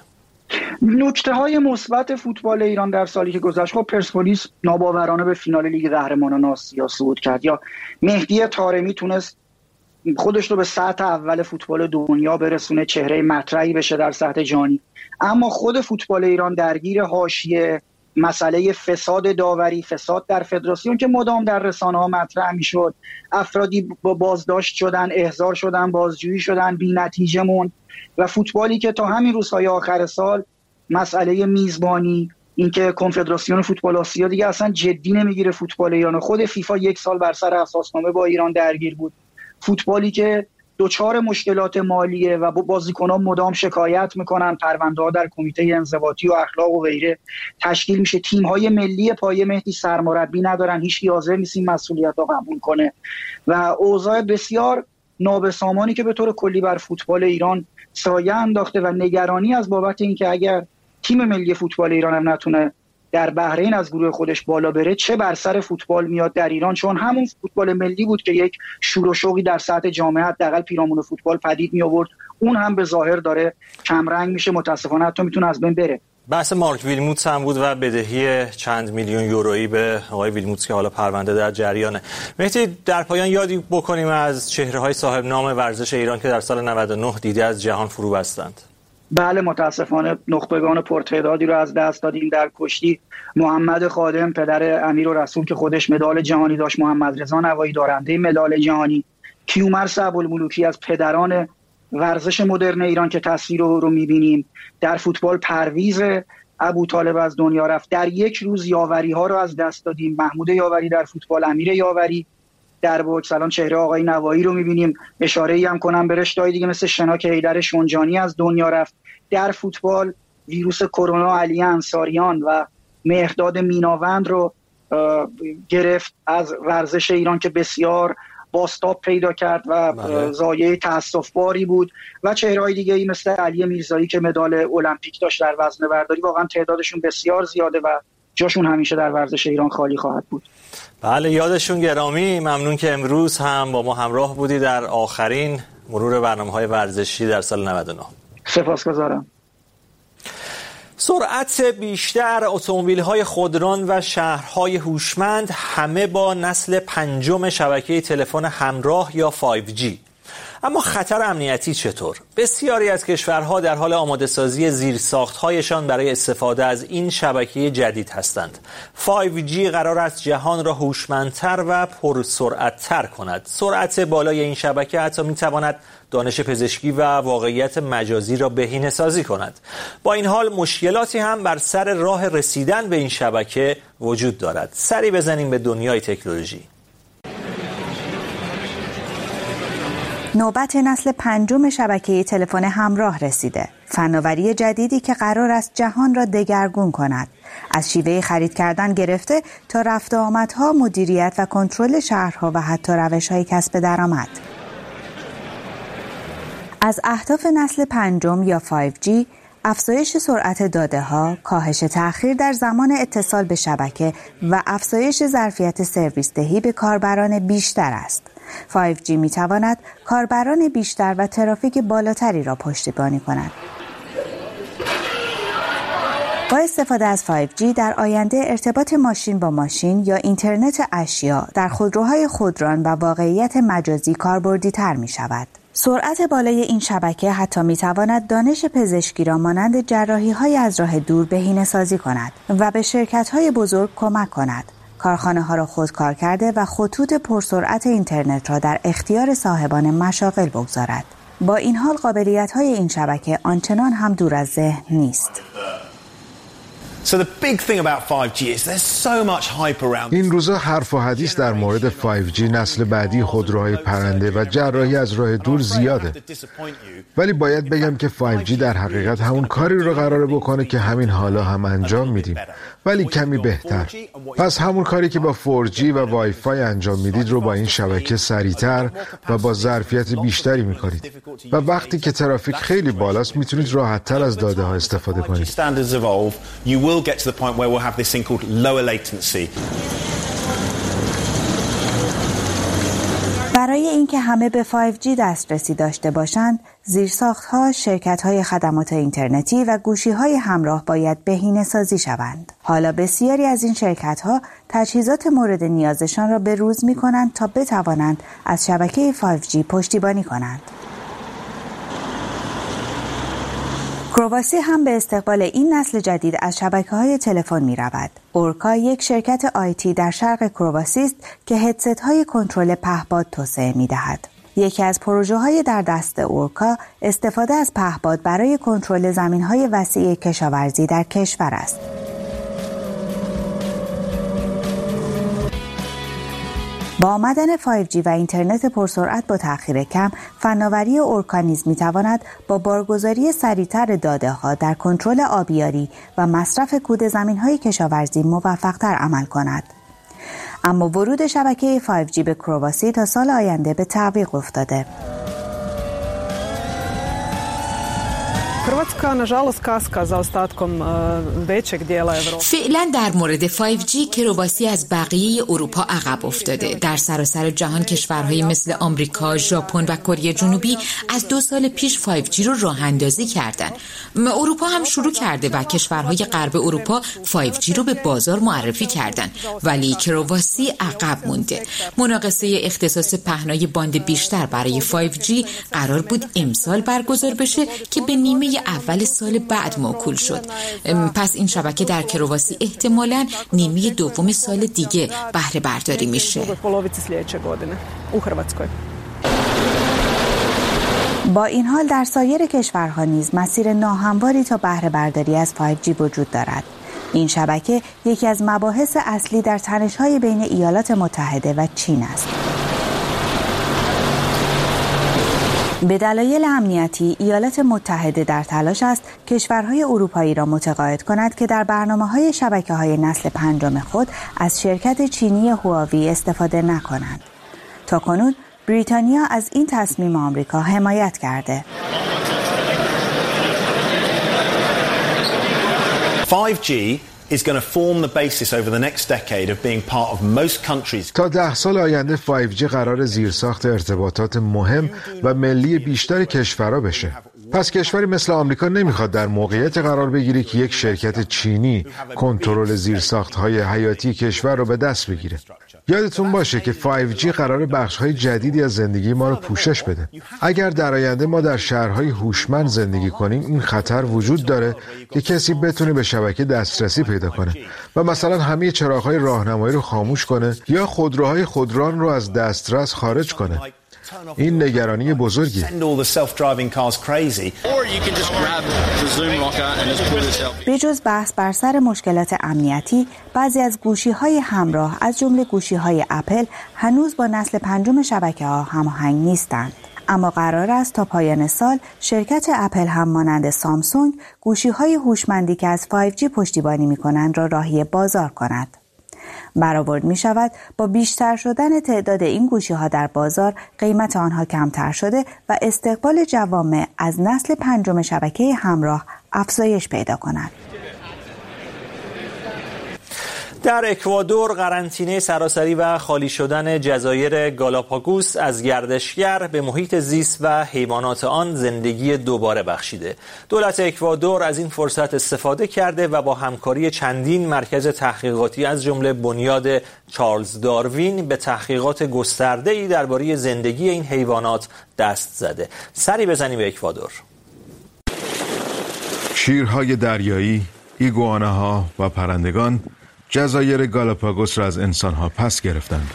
نکته‌های مثبت فوتبال ایران در سالی که گذشت، خب پرسپولیس ناباورانه به فینال لیگ قهرمانان آسیا صعود کرد، یا مهدی طارمی تونست خودش رو به سطح اول فوتبال دنیا برسونه، چهره مطرحی بشه در سطح جهانی. اما خود فوتبال ایران درگیر حاشیه مسئله فساد داوری، فساد در فدراسیون که مدام در رسانه‌ها مطرح میشد، افرادی با بازداشت شدن، احضار شدن، بازجویی شدن، بی نتیجه موند و فوتبالی که تا همین روزهای آخر سال مسئله میزبانی، اینکه کنفدراسیون فوتبال آسیا دیگه اصلا جدی نمیگیره فوتبال ایران، خود فیفا 1 سال بر سر اساسنامه با ایران درگیر بود، فوتبالی که دچار مشکلات مالیه و بازیکنان مدام شکایت میکنن، پرونده‌ها در کمیته انضباطی و اخلاق و غیره تشکیل میشه، تیم‌های ملی پایه مهدی سرمربی ندارن، هیچ کی حاضر نیست این مسئولیت رو قبول کنه و اوضاع بسیار نابسامانی که به طور کلی بر فوتبال ایران سایه انداخته و نگرانی از بابت اینکه اگر تیم ملی فوتبال ایران هم نتونه در بحرین از گروه خودش بالا بره، چه بر سر فوتبال میاد در ایران، چون همون فوتبال ملی بود که یک شور و شوقی در سطح جامعه حداقل پیرامون فوتبال پدید می آورد، اون هم به ظاهر داره کمرنگ میشه، متاسفانه حتی میتونه از بین بره. بحث مارک ویلموتس هم بود و بدهی چند میلیون یورویی به آقای ویلموتس که حالا پرونده در جریانه. مهدی، در پایان یادی بکنیم از چهره‌های صاحب نام ورزش ایران که در سال 99 دیده از جهان فرو بستند. بله، متاسفانه نخبگان پرتعدادی رو از دست دادیم در کشتی. محمد خادم پدر امیرالرسول که خودش مدال جهانی داشت، محمد رضا نوایی دارنده مدال جهانی، کیومرث ابوالملوکی از پدران ورزش مدرن ایران که تصویر رو می‌بینیم. در فوتبال پرویز ابوطالب از دنیا رفت. در یک روز یاوری ها رو از دست دادیم. محمود یاوری در فوتبال، امیر یاوری در بوکس. الان چهره آقای نوایی رو می‌بینیم. اشاره‌ای هم کنم به رشته‌های دیگه مثل شناک حیدر شنجانی از دنیا رفت. در فوتبال ویروس کرونا علی انصاریان و مهرداد میناوند رو گرفت از ورزش ایران که بسیار باستاب پیدا کرد و ضایعه تأسف‌باری بود و چهره‌های دیگه‌ای مثل علی میرزایی که مدال المپیک داشت در وزنه برداری. واقعا تعدادشون بسیار زیاده و جاشون همیشه در ورزش ایران خالی خواهد بود. بله، یادشون گرامی. ممنون که امروز هم با ما همراه بودی در آخرین مرور برنامه‌های ورزشی در سال 99. سپاسگزارم. سرعت بیشتر، اتومبیل‌های خودران و شهرهای هوشمند، همه با نسل پنجم شبکه تلفن همراه یا 5G. اما خطر امنیتی چطور؟ بسیاری از کشورها در حال آماده‌سازی زیرساخت‌هایشان برای استفاده از این شبکه جدید هستند. 5G قرار است جهان را هوشمندتر و پرسرعت‌تر کند. سرعت بالای این شبکه حتی می‌تواند دانش پزشکی و واقعیت مجازی را بهینه‌سازی کند. با این حال مشکلاتی هم بر سر راه رسیدن به این شبکه وجود دارد. سری بزنیم به دنیای تکنولوژی. نوبت نسل پنجم شبکه تلفن همراه رسیده. فناوری جدیدی که قرار است جهان را دگرگون کند. از شیوه خرید کردن گرفته تا رفت و آمدها، مدیریت و کنترل شهرها و حتی روش‌های کسب درآمد. از اهداف نسل پنجم یا 5G افزایش سرعت داده‌ها، کاهش تأخیر در زمان اتصال به شبکه و افزایش ظرفیت سرویس دهی به کاربران بیشتر است. 5G می‌تواند کاربران بیشتر و ترافیک بالاتری را پشتیبانی کند. با استفاده از 5G در آینده ارتباط ماشین با ماشین یا اینترنت اشیا در خودروهای خودران و واقعیت مجازی کاربردی‌تر می‌شود. سرعت بالای این شبکه حتی می‌تواند دانش پزشکی را مانند جراحی‌های از راه دور بهینه‌سازی کند و به شرکت‌های بزرگ کمک کند. کارخانه‌ها را خودکار کرده و خطوط پرسرعت اینترنت را در اختیار صاحبان مشاغل بگذارد. با این حال قابلیت‌های این شبکه آنچنان هم دور از ذهن نیست. این روزا حرف و حدیث در مورد 5G نسل بعدی خودروهای پرنده و جراحی از راه دور زیاده. ولی باید بگم که 5G در حقیقت همون کاری رو قراره بکنه که همین حالا هم انجام میدیم، ولی کمی بهتر. پس همون کاری که با 4G و وای فای انجام میدید رو با این شبکه سریعتر و با ظرفیت بیشتری میکنید و وقتی که ترافیک خیلی بالاست میتونید راحت‌تر از داده ها استفاده کنید. Get to the point where we'll have this thing called lower latency. برای اینکه همه به 5G دسترسی داشته باشند، زیرساخت‌ها، شرکت‌های خدمات اینترنتی و گوشی‌های همراه باید بهینه‌سازی شوند. حالا بسیاری از این شرکت‌ها تجهیزات مورد نیازشان را به روز می‌کنند تا بتوانند از شبکه 5G پشتیبانی کنند. کرواسی هم به استقبال این نسل جدید از شبکه‌های تلفن می‌رود. اورکا یک شرکت آیتی در شرق کرواسی است که هدست‌های کنترل پهپاد توسعه می‌دهد. یکی از پروژه‌های در دست اورکا استفاده از پهپاد برای کنترل زمین‌های وسیع کشاورزی در کشور است. با آمدن 5G و اینترنت پرسرعت با تأخیر کم، فناوری اورکا نیز می‌تواند با بارگذاری سریع‌تر داده‌ها در کنترل آبیاری و مصرف کود زمین‌های کشاورزی موفق‌تر عمل کند. اما ورود شبکه 5G به کرواسی تا سال آینده به تعویق افتاده. فعلا در مورد 5G کرواسی از بقیه اروپا عقب افتاده. در سراسر جهان کشورهای مثل آمریکا، ژاپن و کره جنوبی از 2 سال پیش 5G رو راه اندازی کردن. اروپا هم شروع کرده و کشورهای غرب اروپا 5G رو به بازار معرفی کردن، ولی کرواسی عقب مونده. مناقصه اختصاص پهنای باند بیشتر برای 5G قرار بود امسال برگزار بشه که به نیمه اول سال بعد موکول شد. پس این شبکه در کرواسی احتمالاً نیمه دوم سال دیگه بهره برداری میشه. با این حال در سایر کشورها نیز مسیر ناهمواری تا بهره برداری از 5G وجود دارد. این شبکه یکی از مباحث اصلی در تنش‌های بین ایالات متحده و چین است. به دلایل امنیتی، ایالات متحده در تلاش است کشورهای اروپایی را متقاعد کند که در برنامه‌های شبکه‌های نسل 5 خود از شرکت چینی هواوی استفاده نکنند. تاکنون بریتانیا از این تصمیم آمریکا حمایت کرده. 5G is going to form the basis over the next decade of being part of most countries. تا 10 سال آینده 5G قرار زیرساخت ارتباطات مهم و ملی بیشتر کشورها بشه. پس کشوری مثل آمریکا نمیخواد در موقعیت قرار بگیره که یک شرکت چینی کنترل زیرساخت‌های حیاتی کشور رو به دست بگیره. یادتون باشه که 5G قرار بخش‌های جدیدی از زندگی ما رو پوشش بده. اگر در آینده ما در شهرهای هوشمند زندگی کنیم، این خطر وجود داره که کسی بتونه به شبکه دسترسی پیدا کنه و مثلا همه چراغ‌های راهنمایی رو خاموش کنه یا خودروهای خودران رو از دسترس خارج کنه. این نگرانی بزرگیه. به جز بحث بر سر مشکلات امنیتی، بعضی از گوشی‌های همراه از جمله گوشی‌های اپل هنوز با نسل 5 شبکه‌ها هماهنگ نیستند. اما قرار است تا پایان سال شرکت اپل هم مانند سامسونگ گوشی‌های هوشمندی که از 5G پشتیبانی می‌کنند را راهی بازار کند. برآورد می شود با بیشتر شدن تعداد این گوشی‌ها در بازار قیمت آنها کمتر شده و استقبال جوامع از نسل 5 شبکه همراه افزایش پیدا کند. در اکوادور قرنطینه سراسری و خالی شدن جزایر گالاپاگوس از گردشگر به محیط زیست و حیوانات آن زندگی دوباره بخشیده. دولت اکوادور از این فرصت استفاده کرده و با همکاری چندین مرکز تحقیقاتی از جمله بنیاد چارلز داروین به تحقیقات گسترده‌ای درباره زندگی این حیوانات دست زده. سری بزنیم به اکوادور. شیرهای دریایی، ایگواناها و پرندگان جزایر گالاپاگوس را از انسانها پس گرفتند.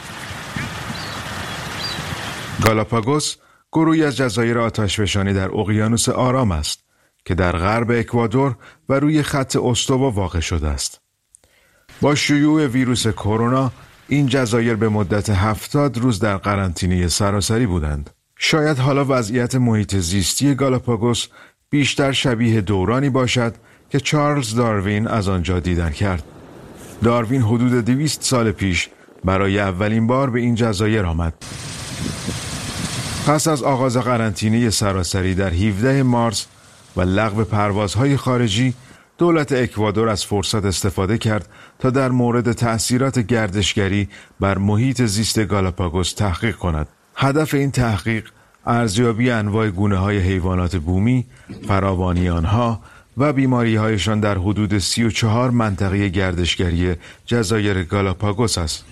گالاپاگوس گروهی از جزایر آتشفشانی در اقیانوس آرام است که در غرب اکوادور و روی خط استوا واقع شده است. با شیوع ویروس کرونا این جزایر به مدت 70 روز در قرنطینه سراسری بودند. شاید حالا وضعیت محیط زیستی گالاپاگوس بیشتر شبیه دورانی باشد که چارلز داروین از آنجا دیدن کرد. داروین حدود 200 سال پیش برای اولین بار به این جزایر آمد. پس از آغاز قرنطینه سراسری در 17 مارس و لغو پروازهای خارجی، دولت اکوادور از فرصت استفاده کرد تا در مورد تأثیرات گردشگری بر محیط زیست گالاپاگوس تحقیق کند. هدف این تحقیق ارزیابی انواع گونه‌های حیوانات بومی، فراوانی آنها و بیماری‌هایشان در حدود 34 منطقه گردشگری جزایر گالاپاگوس است.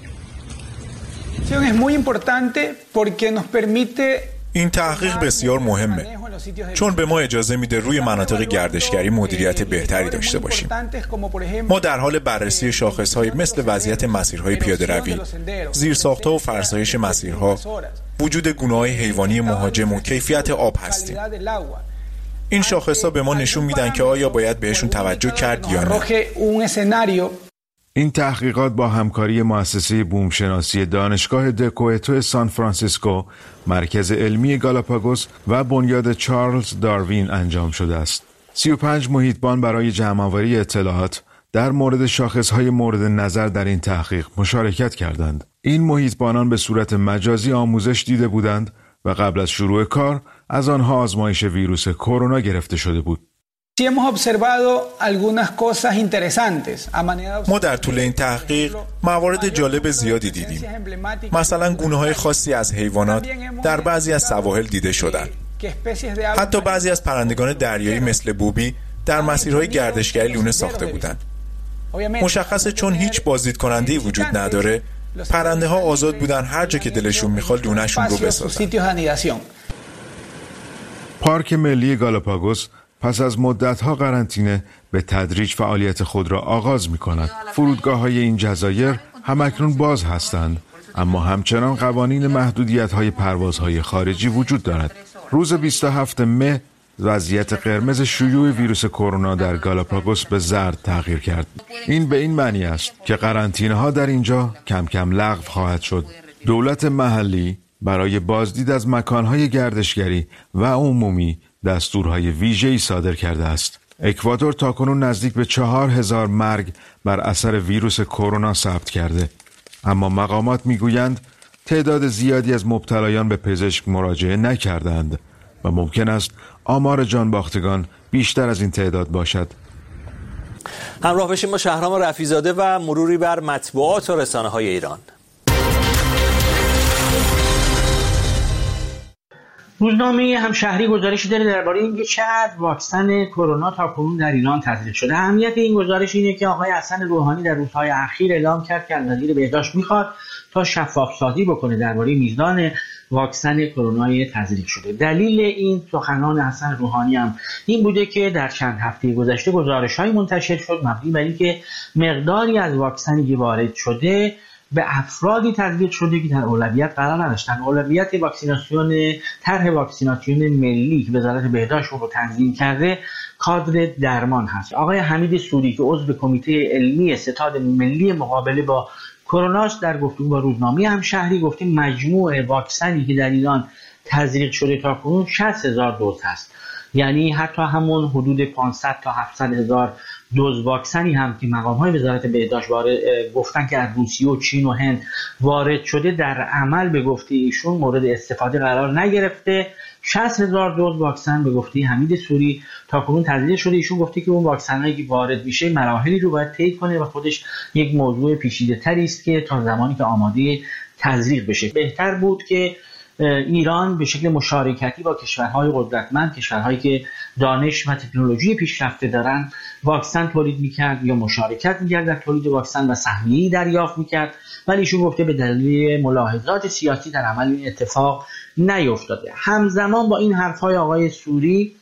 این تحقیق بسیار مهمه چون به ما اجازه میده روی مناطق گردشگری مدیریت بهتری داشته باشیم. ما در حال بررسی شاخص‌های مثل وضعیت مسیرهای پیاده‌روی، زیرساخت‌ها و فرسایش مسیرها، وجود گونه‌های حیوانی مهاجم و کیفیت آب هستیم. این شاخص‌ها به ما نشون میدن که آیا باید بهشون توجه کرد یا نه. این تحقیقات با همکاری مؤسسه بومشناسی دانشگاه دکوئتو سان فرانسیسکو، مرکز علمی گالاپاگوس و بنیاد چارلز داروین انجام شده است. 35 محیطبان برای جمع‌آوری اطلاعات در مورد شاخص‌های مورد نظر در این تحقیق مشارکت کردند. این محیطبانان به صورت مجازی آموزش دیده بودند و قبل از شروع کار از آنها آزمایش ویروس کرونا گرفته شده بود. ما در طول این تحقیق موارد جالب زیادی دیدیم. مثلا گونه‌های خاصی از حیوانات در بعضی از سواحل دیده شدند. حتی بعضی از پرندگان دریایی مثل بوبی در مسیرهای گردشگری لونه ساخته بودند. مشخصه چون هیچ بازدید کننده‌ای وجود نداره، پرنده ها آزاد بودن هر جا که دلشون میخواد لونه‌شون رو بسازن. پارک ملی گالاپاگوس پس از مدت‌ها قرنطینه به تدریج فعالیت خود را آغاز می‌کند. فرودگاه‌های این جزایر همکنون باز هستند، اما همچنان قوانین محدودیت‌های پروازهای خارجی وجود دارد. روز 27 مه وضعیت قرمز شیوع ویروس کرونا در گالاپاگوس به زرد تغییر کرد. این به این معنی است که قرنطینه‌ها در اینجا کم کم لغو خواهد شد. دولت محلی برای بازدید از مکان‌های گردشگری و عمومی دستورهای ویژه‌ای صادر کرده است. اکوادور تاکنون نزدیک به 4000 مرگ بر اثر ویروس کرونا ثبت کرده، اما مقامات میگویند تعداد زیادی از مبتلایان به پزشک مراجعه نکردند و ممکن است آمار جانباختگان بیشتر از این تعداد باشد. همراه بشیم با شهرام رفیع‌زاده و مروری بر مطبوعات و رسانه‌های ایران. روزنامه همشهری گزارشی داره درباره اینکه چقدر واکسن کرونا تاکنون در ایران تزریق شده. اهمیت این گزارش اینه که آقای حسن روحانی در روزهای اخیر اعلام کرد که از وزیر بهداشت میخواد تا شفاف‌سازی بکنه درباره میزان واکسن کرونا تزریق شده. دلیل این سخنان حسن روحانی هم این بوده که در چند هفته گذشته گزارش‌های منتشر شد مبنی بر اینکه مقداری از واکسنی که وارد شده به افرادی تزریق شده که در اولویت قرار نداشتن. اولویت واکسیناسیون طرح واکسیناسیون ملی که وزارت بهداشت رو تنظیم کرده کادر درمان هست. آقای حمید سوری که عضو کمیته علمی ستاد ملی مقابله با کرونا در گفتگو با روزنامه همشهری گفته مجموع واکسنی که در ایران تزریق شده تا کنون 60,000 دوز هست. یعنی حتی همون حدود 500 تا 700,000 دوز واکسنی هم که مقام‌های وزارت بهداشت گفتن که از روسیه و چین و هند وارد شده در عمل به گفته ایشون مورد استفاده قرار نگرفته. 60,000 دوز واکسن به گفته حمید سوری تاکنون تزریق شده. ایشون گفته که اون واکسنایی که وارد میشه مراحلی رو باید طی کنه و خودش یک موضوع پیچیده‌تری است که تا زمانی که آماده تزریق بشه بهتر بود که ایران به شکل مشارکتی با کشورهای قدرتمند، کشورهایی که دانش و تکنولوژی پیشرفته دارن واکسن تولید میکرد یا مشارکت میکرد در تولید واکسن و سهمیه‌ای دریافت میکرد، ولی ایشون گفته به دلیل ملاحظات سیاسی در عمل این اتفاق نیفتاده. همزمان با این حرفهای آقای سوری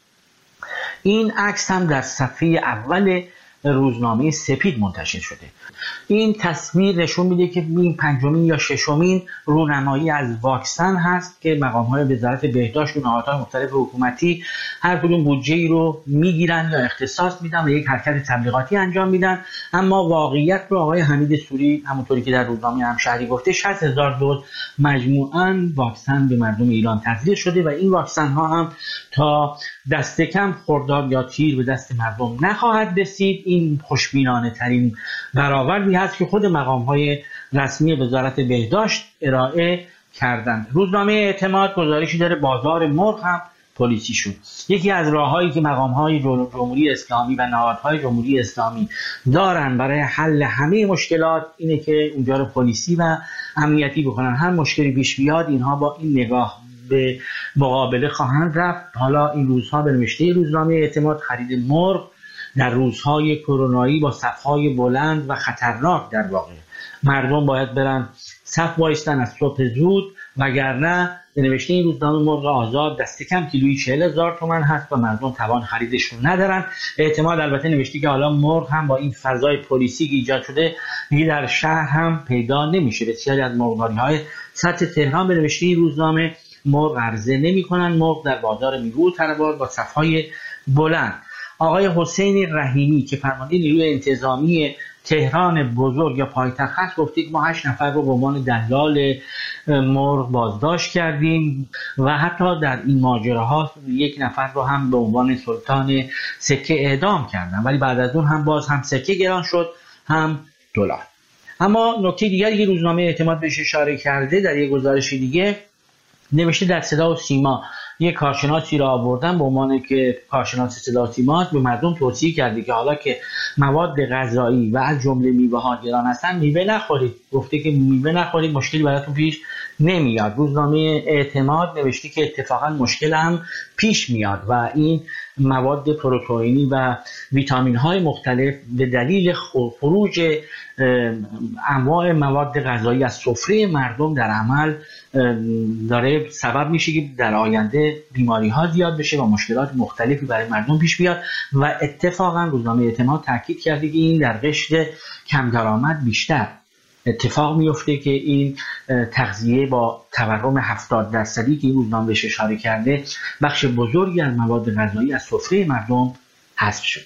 این عکس هم در صفحه اول روزنامه سپید منتشر شده. این تصویر نشون میده که این پنجمین یا ششمین رونمایی از واکسن هست که مقام‌های وزارت بهداشت و نهادهای مختلف حکومتی هر کدوم بودجه‌ای رو میگیرن یا اختصاص میدن و یک حرکت تبلیغاتی انجام میدن. اما واقعیت رو آقای حمید سوری همونطوری که در روزنامه همشهری گفته 60,000 دوز مجموعاً واکسن به مردم ایران تزریق شده و این واکسن ها هم تا دست کم خرداد یا تیر به دست مردم نخواهد رسید. این خوشبینانه ترین برآوردی هست که خود مقام‌های رسمی وزارت بهداشت ارائه کردند. روزنامه اعتماد گزارشی داره بازار مرغ هم پلیسی شد. یکی از راه‌هایی که مقام‌های جمهوری اسلامی و نهادهای جمهوری اسلامی دارن برای حل همه مشکلات اینه که اونجا رو پلیسی و امنیتی بکنن. هر مشکلی پیش بیاد اینها با این نگاه به مقابله خواهند رفت. حالا این روزها به نوشته روزنامه اعتماد خرید مرغ در روزهای کرونایی با صف‌های بلند و خطرناک در واقع مردم باید برن صف وایستن از صبح زود، وگرنه به نوشته این روزنامه مرغ آزاد دست کم کیلویی 40,000 تومان هست و مردم توان خریدش رو ندارن. اعتماد البته نوشته که حالا مرغ هم با این فضای پلیسی که ایجاد شده دیگه در شهر هم پیدا نمیشه. بسیاری از مرغداری‌های سطح تهران به نوشته این روزنامه مرغ عرضه نمی‌کنن. مرغ در بازار میگو تربار با صف‌های بلند. آقای حسین رحیمی که فرمانده نیروی انتظامی تهران بزرگ یا پایتخت هست گفته که ما 8 نفر رو به عنوان دلال مرغ بازداشت کردیم و حتی در این ماجراها 1 نفر رو هم به عنوان سلطان سکه اعدام کردن، ولی بعد از اون هم باز هم سکه گران شد هم دلار. اما نکته دیگری که روزنامه اعتماد بهش اشاره کرده در یک گزارش دیگه نوشته در صدا و سیما یک کارشناسی را آوردن به عنوان که کارشناس صدا سیما به مردم توصیه کرده که حالا که مواد غذایی و از جمله میوه ها گران هستن میوه نخورید. گفته که میوه نخورید مشکلی براتون پیش نمیاد. روزنامه اعتماد نوشته که اتفاقا مشکل هم پیش میاد و این مواد پروتئینی و ویتامین های مختلف به دلیل خروج انواع مواد غذایی از سفره مردم در عمل داره سبب میشه که در آینده بیماری ها زیاد بشه و مشکلات مختلفی برای مردم پیش بیاد و اتفاقا روزنامه اعتماد تاکید کرده که این در قشر کم درآمد بیشتر اتفاق میفته که این تغذیه با تورم 70% که این روزنامه بهش اشاره کرده بخش بزرگی از مواد غذایی از سفره مردم حذف شده.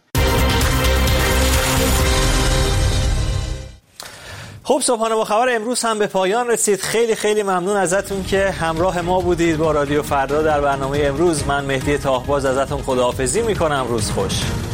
خب صبحانه با خبر امروز هم به پایان رسید. خیلی ممنون ازتون که همراه ما بودید با رادیو فردا در برنامه امروز. من مهدی طاهباز ازتون خداحافظی میکنم. روز خوش.